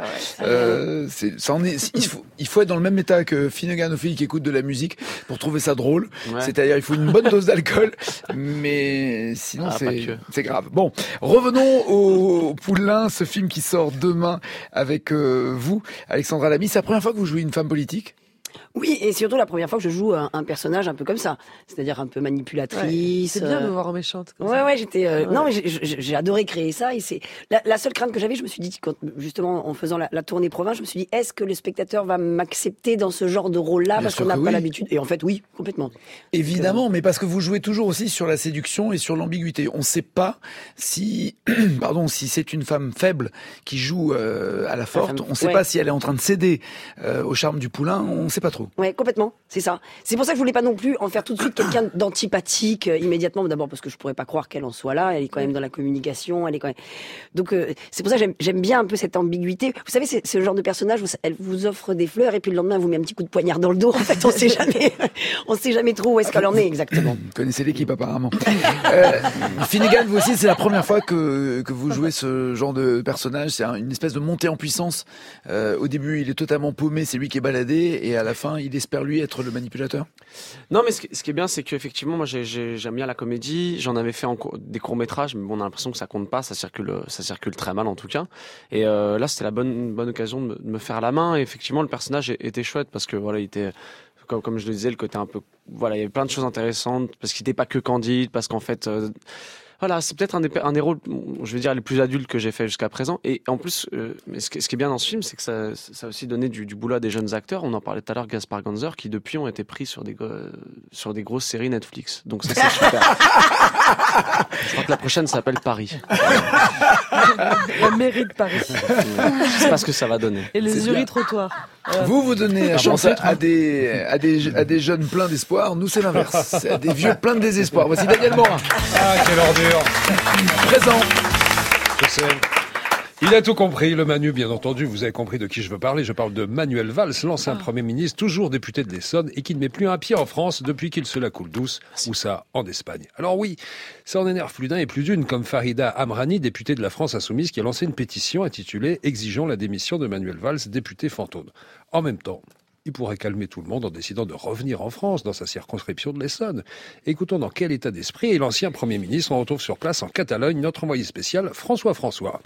Il faut être dans le même état que Finnegan qui écoute de la musique pour trouver ça drôle. Ouais. C'est-à-dire, il faut une bonne dose d'alcool. Mais sinon c'est grave. Bon, revenons au Poulain, ce film qui sort demain avec vous, Alexandra Lamy. C'est la première fois que vous jouez une femme politique ? Oui, et surtout la première fois que je joue un personnage un peu comme ça, c'est-à-dire un peu manipulatrice. C'est bien de voir méchante. Comme Ouais, ça. ouais, j'étais. Non, mais j'ai adoré créer ça. Et c'est la seule crainte que j'avais. Je me suis dit, quand, justement, en faisant la tournée province, je me suis dit, est-ce que le spectateur va m'accepter dans ce genre de rôle-là, parce qu'on n'a pas l'habitude. Et en fait, oui, complètement. Évidemment, mais parce que vous jouez toujours aussi sur la séduction et sur l'ambiguïté. On ne sait pas si, si c'est une femme faible qui joue à la forte. On ne sait pas si elle est en train de céder au charme du poulain. On ne sait pas trop. Ouais, complètement, c'est ça. C'est pour ça que je voulais pas non plus en faire tout de suite quelqu'un d'antipathique immédiatement. D'abord parce que je pourrais pas croire qu'elle en soit là. Elle est quand même dans la communication. Elle est quand même. Donc c'est pour ça que j'aime bien un peu cette ambiguïté. Vous savez, c'est le genre de personnage où elle vous offre des fleurs et puis le lendemain elle vous met un petit coup de poignard dans le dos. En fait, on sait jamais trop où est-ce qu'elle en est exactement. Vous connaissez l'équipe apparemment. Finnegan, vous aussi, c'est la première fois que vous jouez ce genre de personnage. C'est une espèce de montée en puissance. Au début, il est totalement paumé, c'est lui qui est baladé, et à la fin, il espère lui être le manipulateur. Non, mais ce qui est bien, c'est qu'effectivement, moi, j'aime bien la comédie. J'en avais fait des courts-métrages, mais bon, on a l'impression que ça compte pas. Ça circule très mal, en tout cas. Et là, c'était la bonne occasion de me faire la main. Et effectivement, le personnage était chouette parce que voilà, il était, comme je le disais, le côté un peu, voilà, il y avait plein de choses intéressantes parce qu'il n'était pas que candide, parce qu'en fait. Voilà, c'est peut-être un des rôles, je veux dire, les plus adultes que j'ai fait jusqu'à présent. Et en plus, ce qui est bien dans ce film, c'est que ça a aussi donné du boulot à des jeunes acteurs. On en parlait tout à l'heure, Gaspard Ganzer, qui depuis ont été pris sur des grosses séries Netflix. Donc ça, c'est super. Je crois que la prochaine s'appelle Paris. La mairie de Paris. Je sais pas ce que ça va donner. Et les Uri-trottoirs. Vous donnez la chance à des jeunes pleins d'espoir. Nous, c'est l'inverse. À des vieux pleins de désespoir. Voici Daniel Morin. Ah, quelle ordure. Présent. Je sais. Il a tout compris, le Manu, bien entendu. Vous avez compris de qui je veux parler. Je parle de Manuel Valls, l'ancien Premier ministre, toujours député de l'Essonne et qui ne met plus un pied en France depuis qu'il se la coule douce, ou ça, en Espagne. Alors oui, ça en énerve plus d'un et plus d'une, comme Farida Amrani, députée de la France Insoumise, qui a lancé une pétition intitulée « Exigeons la démission de Manuel Valls, député fantôme ». En même temps, il pourrait calmer tout le monde en décidant de revenir en France, dans sa circonscription de l'Essonne. Écoutons dans quel état d'esprit est l'ancien Premier ministre. On retrouve sur place en Catalogne notre envoyé spécial, François.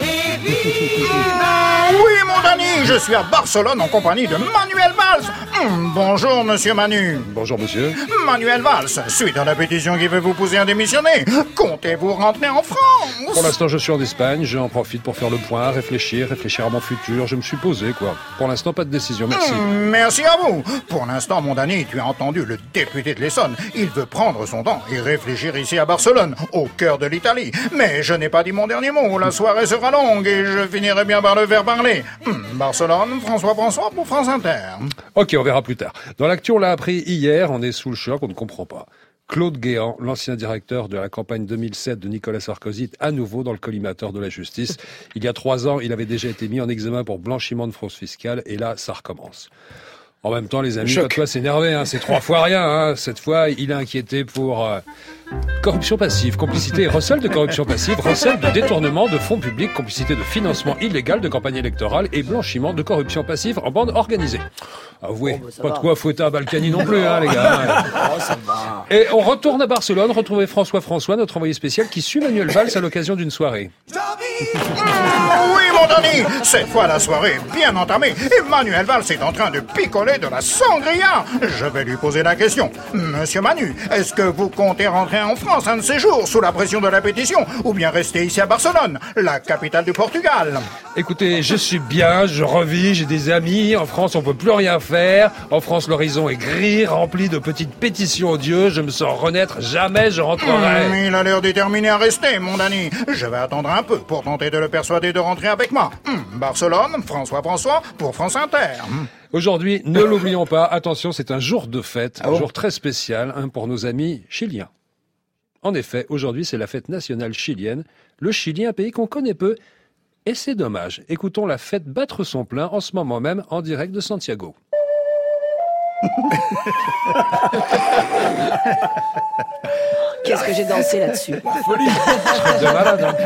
Oui, mon Dani, je suis à Barcelone en compagnie de Manuel Valls. Bonjour, monsieur Manu. Bonjour, monsieur. Manuel Valls, suite à la pétition qui veut vous pousser à démissionner, comptez-vous rentrer en France? Pour l'instant, je suis en Espagne. J'en profite pour faire le point, réfléchir à mon futur. Je me suis posé, quoi. Pour l'instant, pas de décision. Merci. Merci à vous. Pour l'instant, mon Dani, tu as entendu le député de l'Essonne. Il veut prendre son temps et réfléchir ici à Barcelone, au cœur de l'Italie. Mais je n'ai pas dit mon dernier mot. La soirée sera longue et je finirai bien par le faire parler. Barcelone, François pour France Inter. Ok, on verra plus tard. Dans l'actu, on l'a appris hier. On est sous le choc, on ne comprend pas. Claude Guéant, l'ancien directeur de la campagne 2007 de Nicolas Sarkozy, est à nouveau dans le collimateur de la justice. Il y a 3 ans, il avait déjà été mis en examen pour blanchiment de fraude fiscale et là, ça recommence. En même temps, les amis, pas de quoi s'énerver, hein. C'est 3 fois rien, hein. Cette fois, il est inquiété pour corruption passive, complicité et recel de corruption passive, recel de détournement de fonds publics, complicité de financement illégal de campagne électorale et blanchiment de corruption passive en bande organisée. Avouez, pas de quoi fouetter à Balkany non plus, hein, les gars. Ça va. Et on retourne à Barcelone, retrouver François, notre envoyé spécial, qui suit Manuel Valls à l'occasion d'une soirée. Oui, mon Dani, cette fois la soirée est bien entamée et Manuel Valls est en train de picoler de la sangria. Je vais lui poser la question. Monsieur Manu, est-ce que vous comptez rentrer en France un de ces jours sous la pression de la pétition ou bien rester ici à Barcelone, la capitale du Portugal? Écoutez, je suis bien, je revis, j'ai des amis. En France, on peut plus rien faire. En France, l'horizon est gris, rempli de petites pétitions odieuses. Je me sens renaître, jamais je rentrerai. Il a l'air déterminé à rester, mon Dani. Je vais attendre un peu pour tenter de le persuader de rentrer avec moi. Barcelone, François pour France Inter. Aujourd'hui, ne l'oublions pas, attention, c'est un jour de fête, un jour très spécial pour nos amis chiliens. En effet, aujourd'hui, c'est la fête nationale chilienne. Le Chili, un pays qu'on connaît peu, et c'est dommage. Écoutons la fête battre son plein en ce moment même en direct de Santiago. Qu'est-ce que j'ai dansé là-dessus? Folie. De malade, hein.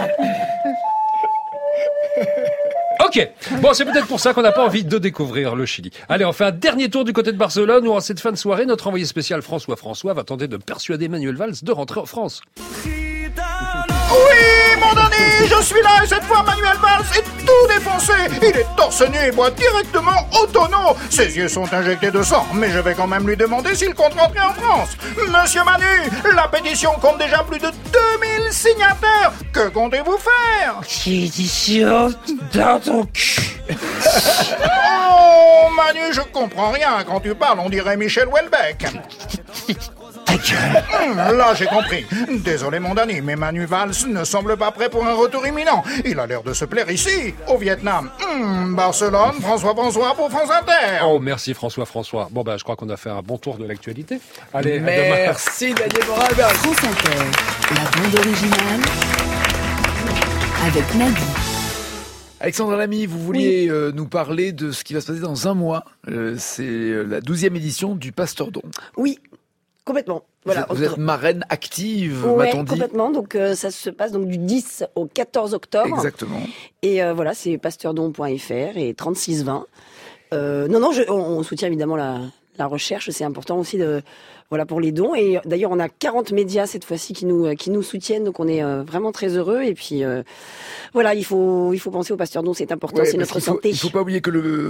Ok, bon, c'est peut-être pour ça qu'on n'a pas envie de découvrir le Chili. Allez, on fait un dernier tour du côté de Barcelone où en cette fin de soirée, notre envoyé spécial François va tenter de persuader Manuel Valls de rentrer en France. Oui, mon Denis, je suis là et cette fois Manuel Valls est tout défoncé. Il est torse nu et boit directement au tonneau. Ses yeux sont injectés de sang, mais je vais quand même lui demander s'il compte rentrer en France. Monsieur Manu, la pétition compte déjà plus de 2000 signataires. Que comptez-vous faire? Pétition dans ton cul. Oh, Manu, je comprends rien. Quand tu parles, on dirait Michel Houellebecq. Là, j'ai compris. Désolé, mon Dani, mais Manu Valls ne semble pas prêt pour un retour imminent. Il a l'air de se plaire ici, au Vietnam. Barcelone, François pour France Inter. Oh, merci François. Bon, je crois qu'on a fait un bon tour de l'actualité. Allez, merci Daniel Morel. France Inter, la bande originale avec Nagui. Alexandra Lamy, vous vouliez nous parler de ce qui va se passer dans un mois. C'est la 12e édition du Pasteur Don. Oui, complètement. Voilà, vous êtes marraine active, ouais, m'a-t-on dit. Complètement. Donc ça se passe donc du 10 au 14 octobre. Exactement. Et voilà, c'est pasteurdon.fr et 3620. On soutient évidemment la recherche. C'est important aussi pour les dons. Et d'ailleurs, on a 40 médias cette fois-ci qui nous soutiennent. Donc on est vraiment très heureux. Et puis il faut penser au Pasteur Don, c'est important, c'est notre santé. Il faut pas oublier que le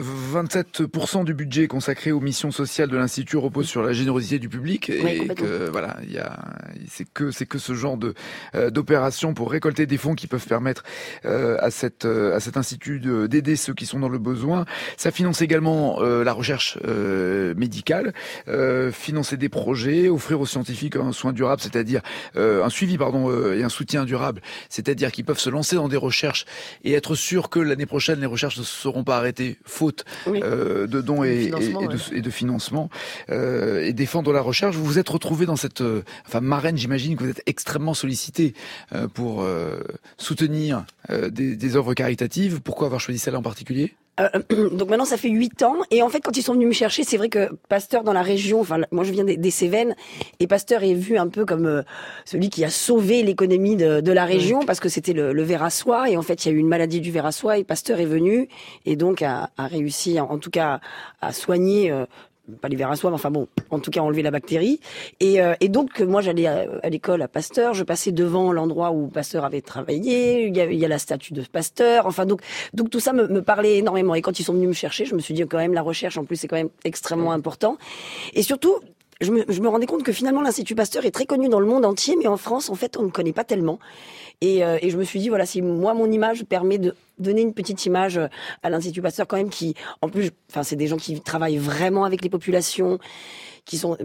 27% du budget consacré aux missions sociales de l'Institut repose sur la générosité du public. Et que c'est que ce genre d'opération pour récolter des fonds qui peuvent permettre à cet institut d'aider ceux qui sont dans le besoin. Ça finance également la recherche médicale, financer des projets, offrir aux scientifiques un soin durable, c'est-à-dire un suivi et un soutien durable, c'est-à-dire qu'ils peuvent se lancer dans des recherches et être sûrs que l'année prochaine les recherches ne seront pas arrêtées faute de dons et de financement, et défendre la recherche. Vous vous êtes retrouvé dans cette marraine, j'imagine que vous êtes extrêmement sollicité pour soutenir des œuvres caritatives. Pourquoi avoir choisi celle-là en particulier? Donc maintenant ça fait 8 ans et en fait quand ils sont venus me chercher, c'est vrai que Pasteur dans la région, moi je viens des Cévennes et Pasteur est vu un peu comme celui qui a sauvé l'économie de la région parce que c'était le ver à soie et en fait il y a eu une maladie du ver à soie et Pasteur est venu et donc a réussi en tout cas à soigner pas les vers à soie, mais en tout cas enlever la bactérie. Et donc moi j'allais à l'école à Pasteur, je passais devant l'endroit où Pasteur avait travaillé, il y a la statue de Pasteur, donc tout ça me parlait énormément. Et quand ils sont venus me chercher, je me suis dit quand même la recherche en plus c'est quand même extrêmement important. Et surtout, je me rendais compte que finalement l'Institut Pasteur est très connu dans le monde entier, mais en France en fait on ne connaît pas tellement. Et je me suis dit si moi mon image permet de donner une petite image à l'Institut Pasteur quand même qui en plus c'est des gens qui travaillent vraiment avec les populations qui sont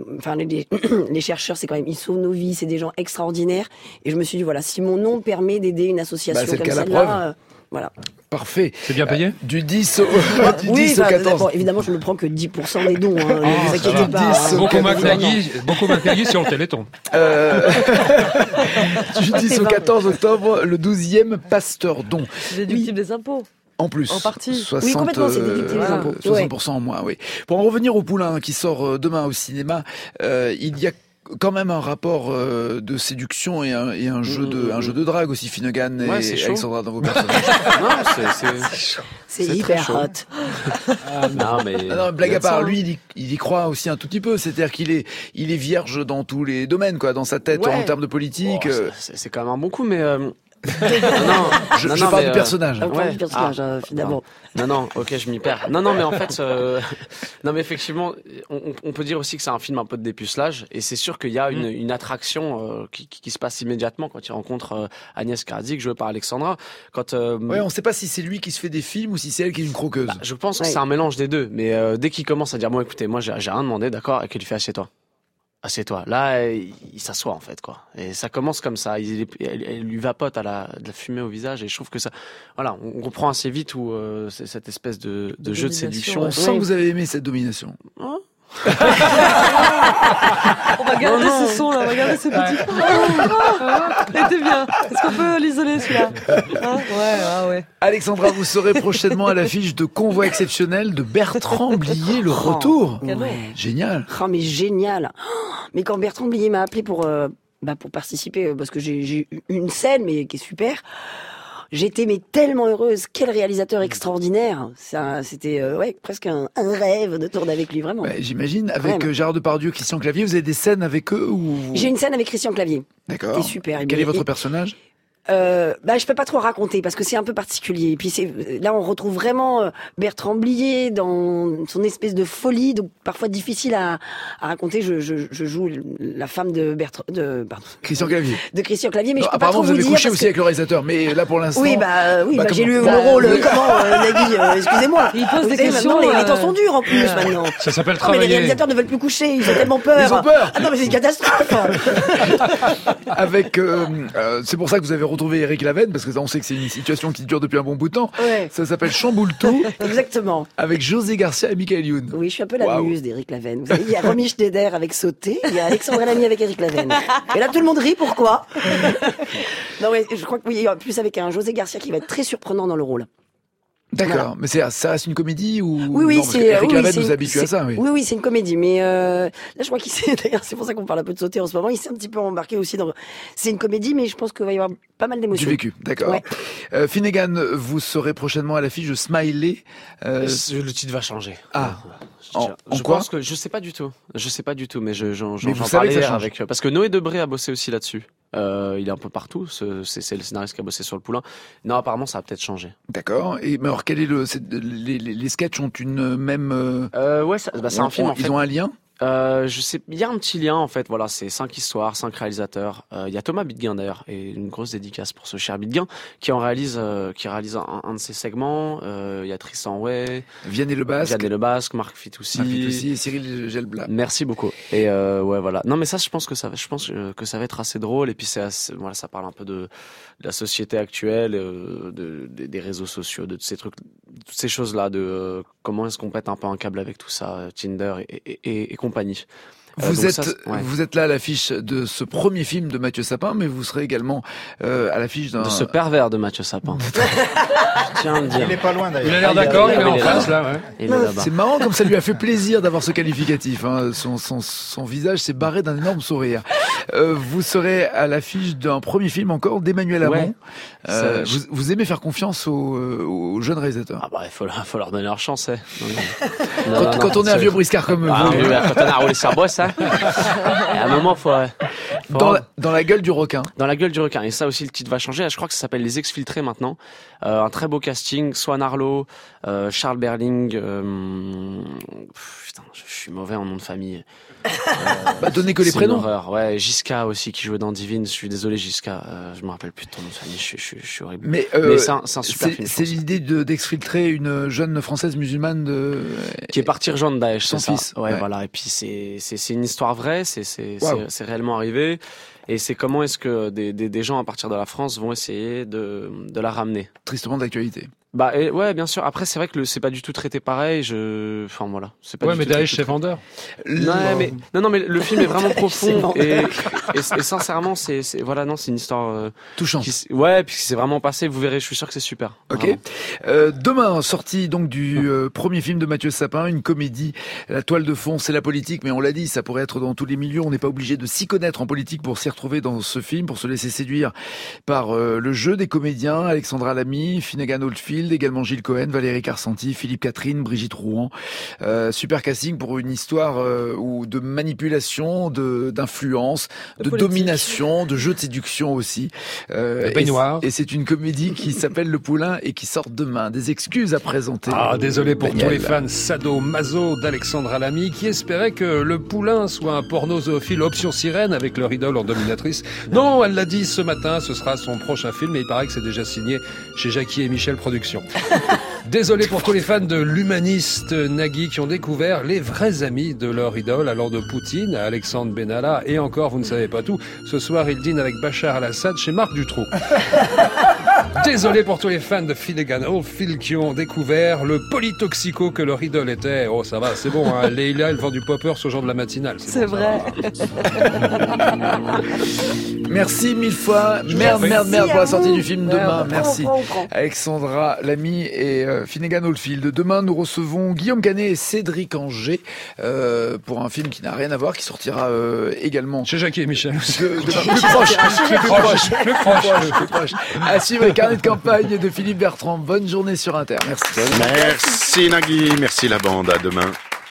les chercheurs c'est quand même ils sauvent nos vies, c'est des gens extraordinaires et je me suis dit si mon nom permet d'aider une association comme celle-là Parfait. C'est bien payé? Du 10 au 14. Bon, évidemment, je ne prends que 10% des dons. Ne vous inquiétez pas. Beaucoup mal payé sur le Téléthon. Du 10 au 14 octobre, le 12e Pasteur Don. Déductible des impôts. En plus, en partie. 60, complètement, c'est déductible des impôts. 60% en moins, oui. Pour en revenir au Poulain qui sort demain au cinéma, il y a quand même un rapport de séduction et un jeu de drague aussi, Finnegan et Alexandra dans vos personnages. C'est hyper hot. Blague à part, lui, il y croit aussi un tout petit peu. C'est-à-dire qu'il est vierge dans tous les domaines, dans sa tête, en termes de politique. C'est quand même un bon coup, mais je parle du personnage. Finalement. Ok, je m'y perds. Mais en fait, mais effectivement, on peut dire aussi que c'est un film un peu de dépucelage, et c'est sûr qu'il y a une attraction qui se passe immédiatement quand il rencontre Agnès Karadzic, jouée par Alexandra. On ne sait pas si c'est lui qui se fait des films ou si c'est elle qui est une croqueuse. Je pense que c'est un mélange des deux, mais dès qu'il commence à dire bon, écoutez, moi j'ai rien demandé, d'accord, et qu'il lui fait assieds-toi. Assieds-toi. Là, il s'assoit en fait, Et ça commence comme ça. Elle lui vapote de la fumée au visage, et je trouve que ça, on comprend assez vite où c'est cette espèce de jeu de séduction. On sent que vous avez aimé cette domination. On va garder ce son là, on va garder ce petit. Il était bien. Est-ce qu'on peut l'isoler celui-là? Ouais. Alexandra, vous serez prochainement à l'affiche de Convoi exceptionnel de Bertrand Blier, le retour. Génial. Mais génial. Mais quand Bertrand Blier m'a appelé pour participer, parce que j'ai eu une scène mais qui est super. J'étais tellement heureuse. Quel réalisateur extraordinaire. C'était presque un rêve de tourner avec lui, vraiment. J'imagine. Avec Gérard Depardieu, Christian Clavier, vous avez des scènes avec eux ou... J'ai une scène avec Christian Clavier. D'accord. C'était super. Quel est votre personnage? Je peux pas trop raconter parce que c'est un peu particulier. Et puis là, on retrouve vraiment Bertrand Blier dans son espèce de folie, donc parfois difficile à raconter. Je joue la femme de Christian Clavier. De Christian Clavier, mais non, je peux pas trop vous dire. Apparemment, vous avez couché aussi avec le réalisateur, mais là pour l'instant. J'ai lu le rôle. Nagui, excusez-moi. Il pose des questions. Les temps sont durs en plus maintenant. Ça s'appelle Mais travailler. les réalisateurs ne veulent plus coucher, ils ont tellement peur. Ils ont peur. Ah non, mais c'est une catastrophe. Avec, c'est pour ça que vous avez retrouvé Éric Lavenne, parce que ça, on sait que c'est une situation qui dure depuis un bon bout de temps. Ouais. Ça s'appelle Chamboule tout. Exactement. Avec José Garcia et Michael Youn. Oui, je suis un peu la muse d'Éric Lavenne. Vous savez, il y a Romy Schneider avec Sauté, il y a Alexandre Lamy avec Éric Lavenne. Et là, tout le monde rit, pourquoi? Non, mais je crois que oui, en plus avec un José Garcia qui va être très surprenant dans le rôle. D'accord, Voilà. mais ça reste une comédie ou Oui, non, parce que Éric Lavenne nous habitue à ça, oui. Oui, c'est une comédie, mais là, je crois qu'il s'est, d'ailleurs, c'est pour ça qu'on parle un peu de Sauté en ce moment, il s'est un petit peu embarqué aussi dans, c'est une comédie, mais je pense qu'il va y avoir pas mal d'émotions. Du vécu, d'accord. Ouais. Finnegan, vous serez prochainement à l'affiche de Smiley. Le titre va changer. Ah. Je pense que je sais pas du tout, mais j'en vous savez que parlais ça change. avec parce que Noé Debré a bossé aussi là-dessus. Il est un peu partout. C'est le scénariste qui a bossé sur Le Poulain. Non, apparemment, ça va peut-être changer. D'accord. Et mais alors, quel est les sketchs ont une même. Ouais, c'est un film. En fait. Ils ont un lien. Je sais, il y a un petit lien en fait. Voilà, c'est 5 histoires, 5 réalisateurs. Il y a Thomas Bidguin d'ailleurs, et une grosse dédicace pour ce cher Bidguin qui réalise un de ses segments. Il y a Tristan Way, Vianney Le Basque, Marc Fitoussi, et Cyril Gelblat. Merci beaucoup. Et ouais, voilà. Non, mais ça, je pense que ça va être assez drôle. Et puis voilà, ça parle un peu de la société actuelle, des réseaux sociaux, de ces trucs, toutes ces choses-là, de comment est-ce qu'on pète un peu un câble avec tout ça, Tinder et compagnie. Vous êtes là à l'affiche de ce premier film de Mathieu Sapin, mais vous serez également à l'affiche de ce pervers de Mathieu Sapin. Je tiens à le dire. Il est pas loin d'ailleurs. Il a l'air d'accord, il est en face là. Ouais. C'est marrant comme ça lui a fait plaisir d'avoir ce qualificatif. Hein. Son visage s'est barré d'un énorme sourire. Vous serez à l'affiche d'un premier film encore d'Emmanuel Hamon. Ouais. Vous aimez faire confiance aux jeunes réalisateurs? Ah bah il faut leur donner leur chance. Quand on est un vieux briscard comme vous. Quand on a roulé sur bosse, hein. À un moment, faut dans la gueule du requin. Dans la gueule du requin. Et ça aussi, le titre va changer. Je crois que ça s'appelle Les Exfiltrés maintenant. Un très beau casting. Swan Arlo, Charles Berling. Putain, je suis mauvais en nom de famille. Donnez que les prénoms. Une horreur. Ouais, Giska aussi qui jouait dans Divine. Je suis désolé, Giska. Je me rappelle plus de ton nom de famille. Je suis horrible. Mais c'est un super film. C'est l'idée d'exfiltrer une jeune française musulmane qui est partie rejoindre Daesh. Son fils. Ouais, voilà. Et puis c'est une histoire vraie. C'est réellement arrivé. Et c'est comment est-ce que des gens à partir de la France vont essayer de la ramener. Tristement d'actualité. Ouais, bien sûr. Après, c'est vrai que c'est pas du tout traité pareil. Enfin voilà, c'est pas. Ouais, du mais tout Daesh c'est vendeur. Non, mais le film est vraiment profond et sincèrement, c'est une histoire touchante. Ouais, puis c'est vraiment passé. Vous verrez, je suis sûr que c'est super. Ok. Demain, sortie donc du premier film de Mathieu Sapin, une comédie. La toile de fond, c'est la politique, mais on l'a dit, ça pourrait être dans tous les milieux. On n'est pas obligé de s'y connaître en politique pour s'y retrouver dans ce film, pour se laisser séduire par le jeu des comédiens. Alexandra Lamy, Finnegan Oldfield, également Gilles Cohen, Valérie Carcenti, Philippe Catherine, Brigitte Rouen. Super casting pour une histoire de manipulation, d'influence, de domination, de jeu de séduction aussi. Et c'est une comédie qui s'appelle Le Poulain et qui sort demain. Des excuses à présenter. Désolé pour tous les fans sado-maso d'Alexandra Lamy qui espéraient que Le Poulain soit un porno zoophile option sirène avec leur idole en dominatrice. Non, elle l'a dit ce matin, ce sera son prochain film et il paraît que c'est déjà signé chez Jackie et Michel Productions. Désolé pour tous les fans de l'humaniste Nagui qui ont découvert les vrais amis de leur idole allant de Poutine à Alexandre Benalla et encore vous ne savez pas tout. Ce soir il dîne avec Bachar al-Assad chez Marc Dutroux. Désolé pour tous les fans de Finnegan Oldfield qui ont découvert le polytoxico que leur idole était. Oh ça va, c'est bon, hein. Leïla elle vend du popper ce genre de la matinale. C'est bon, vrai. Merci mille fois. Merde pour la sortie du film demain. Merci. Alexandra Lamy et Finnegan Oldfield. Demain, nous recevons Guillaume Canet et Cédric Angers pour un film qui n'a rien à voir, qui sortira également chez Jackie et Michel. Plus proche. À suivre les carnets de campagne de Philippe Bertrand. Bonne journée sur Inter. Merci. Merci Nagui, merci la bande. À demain.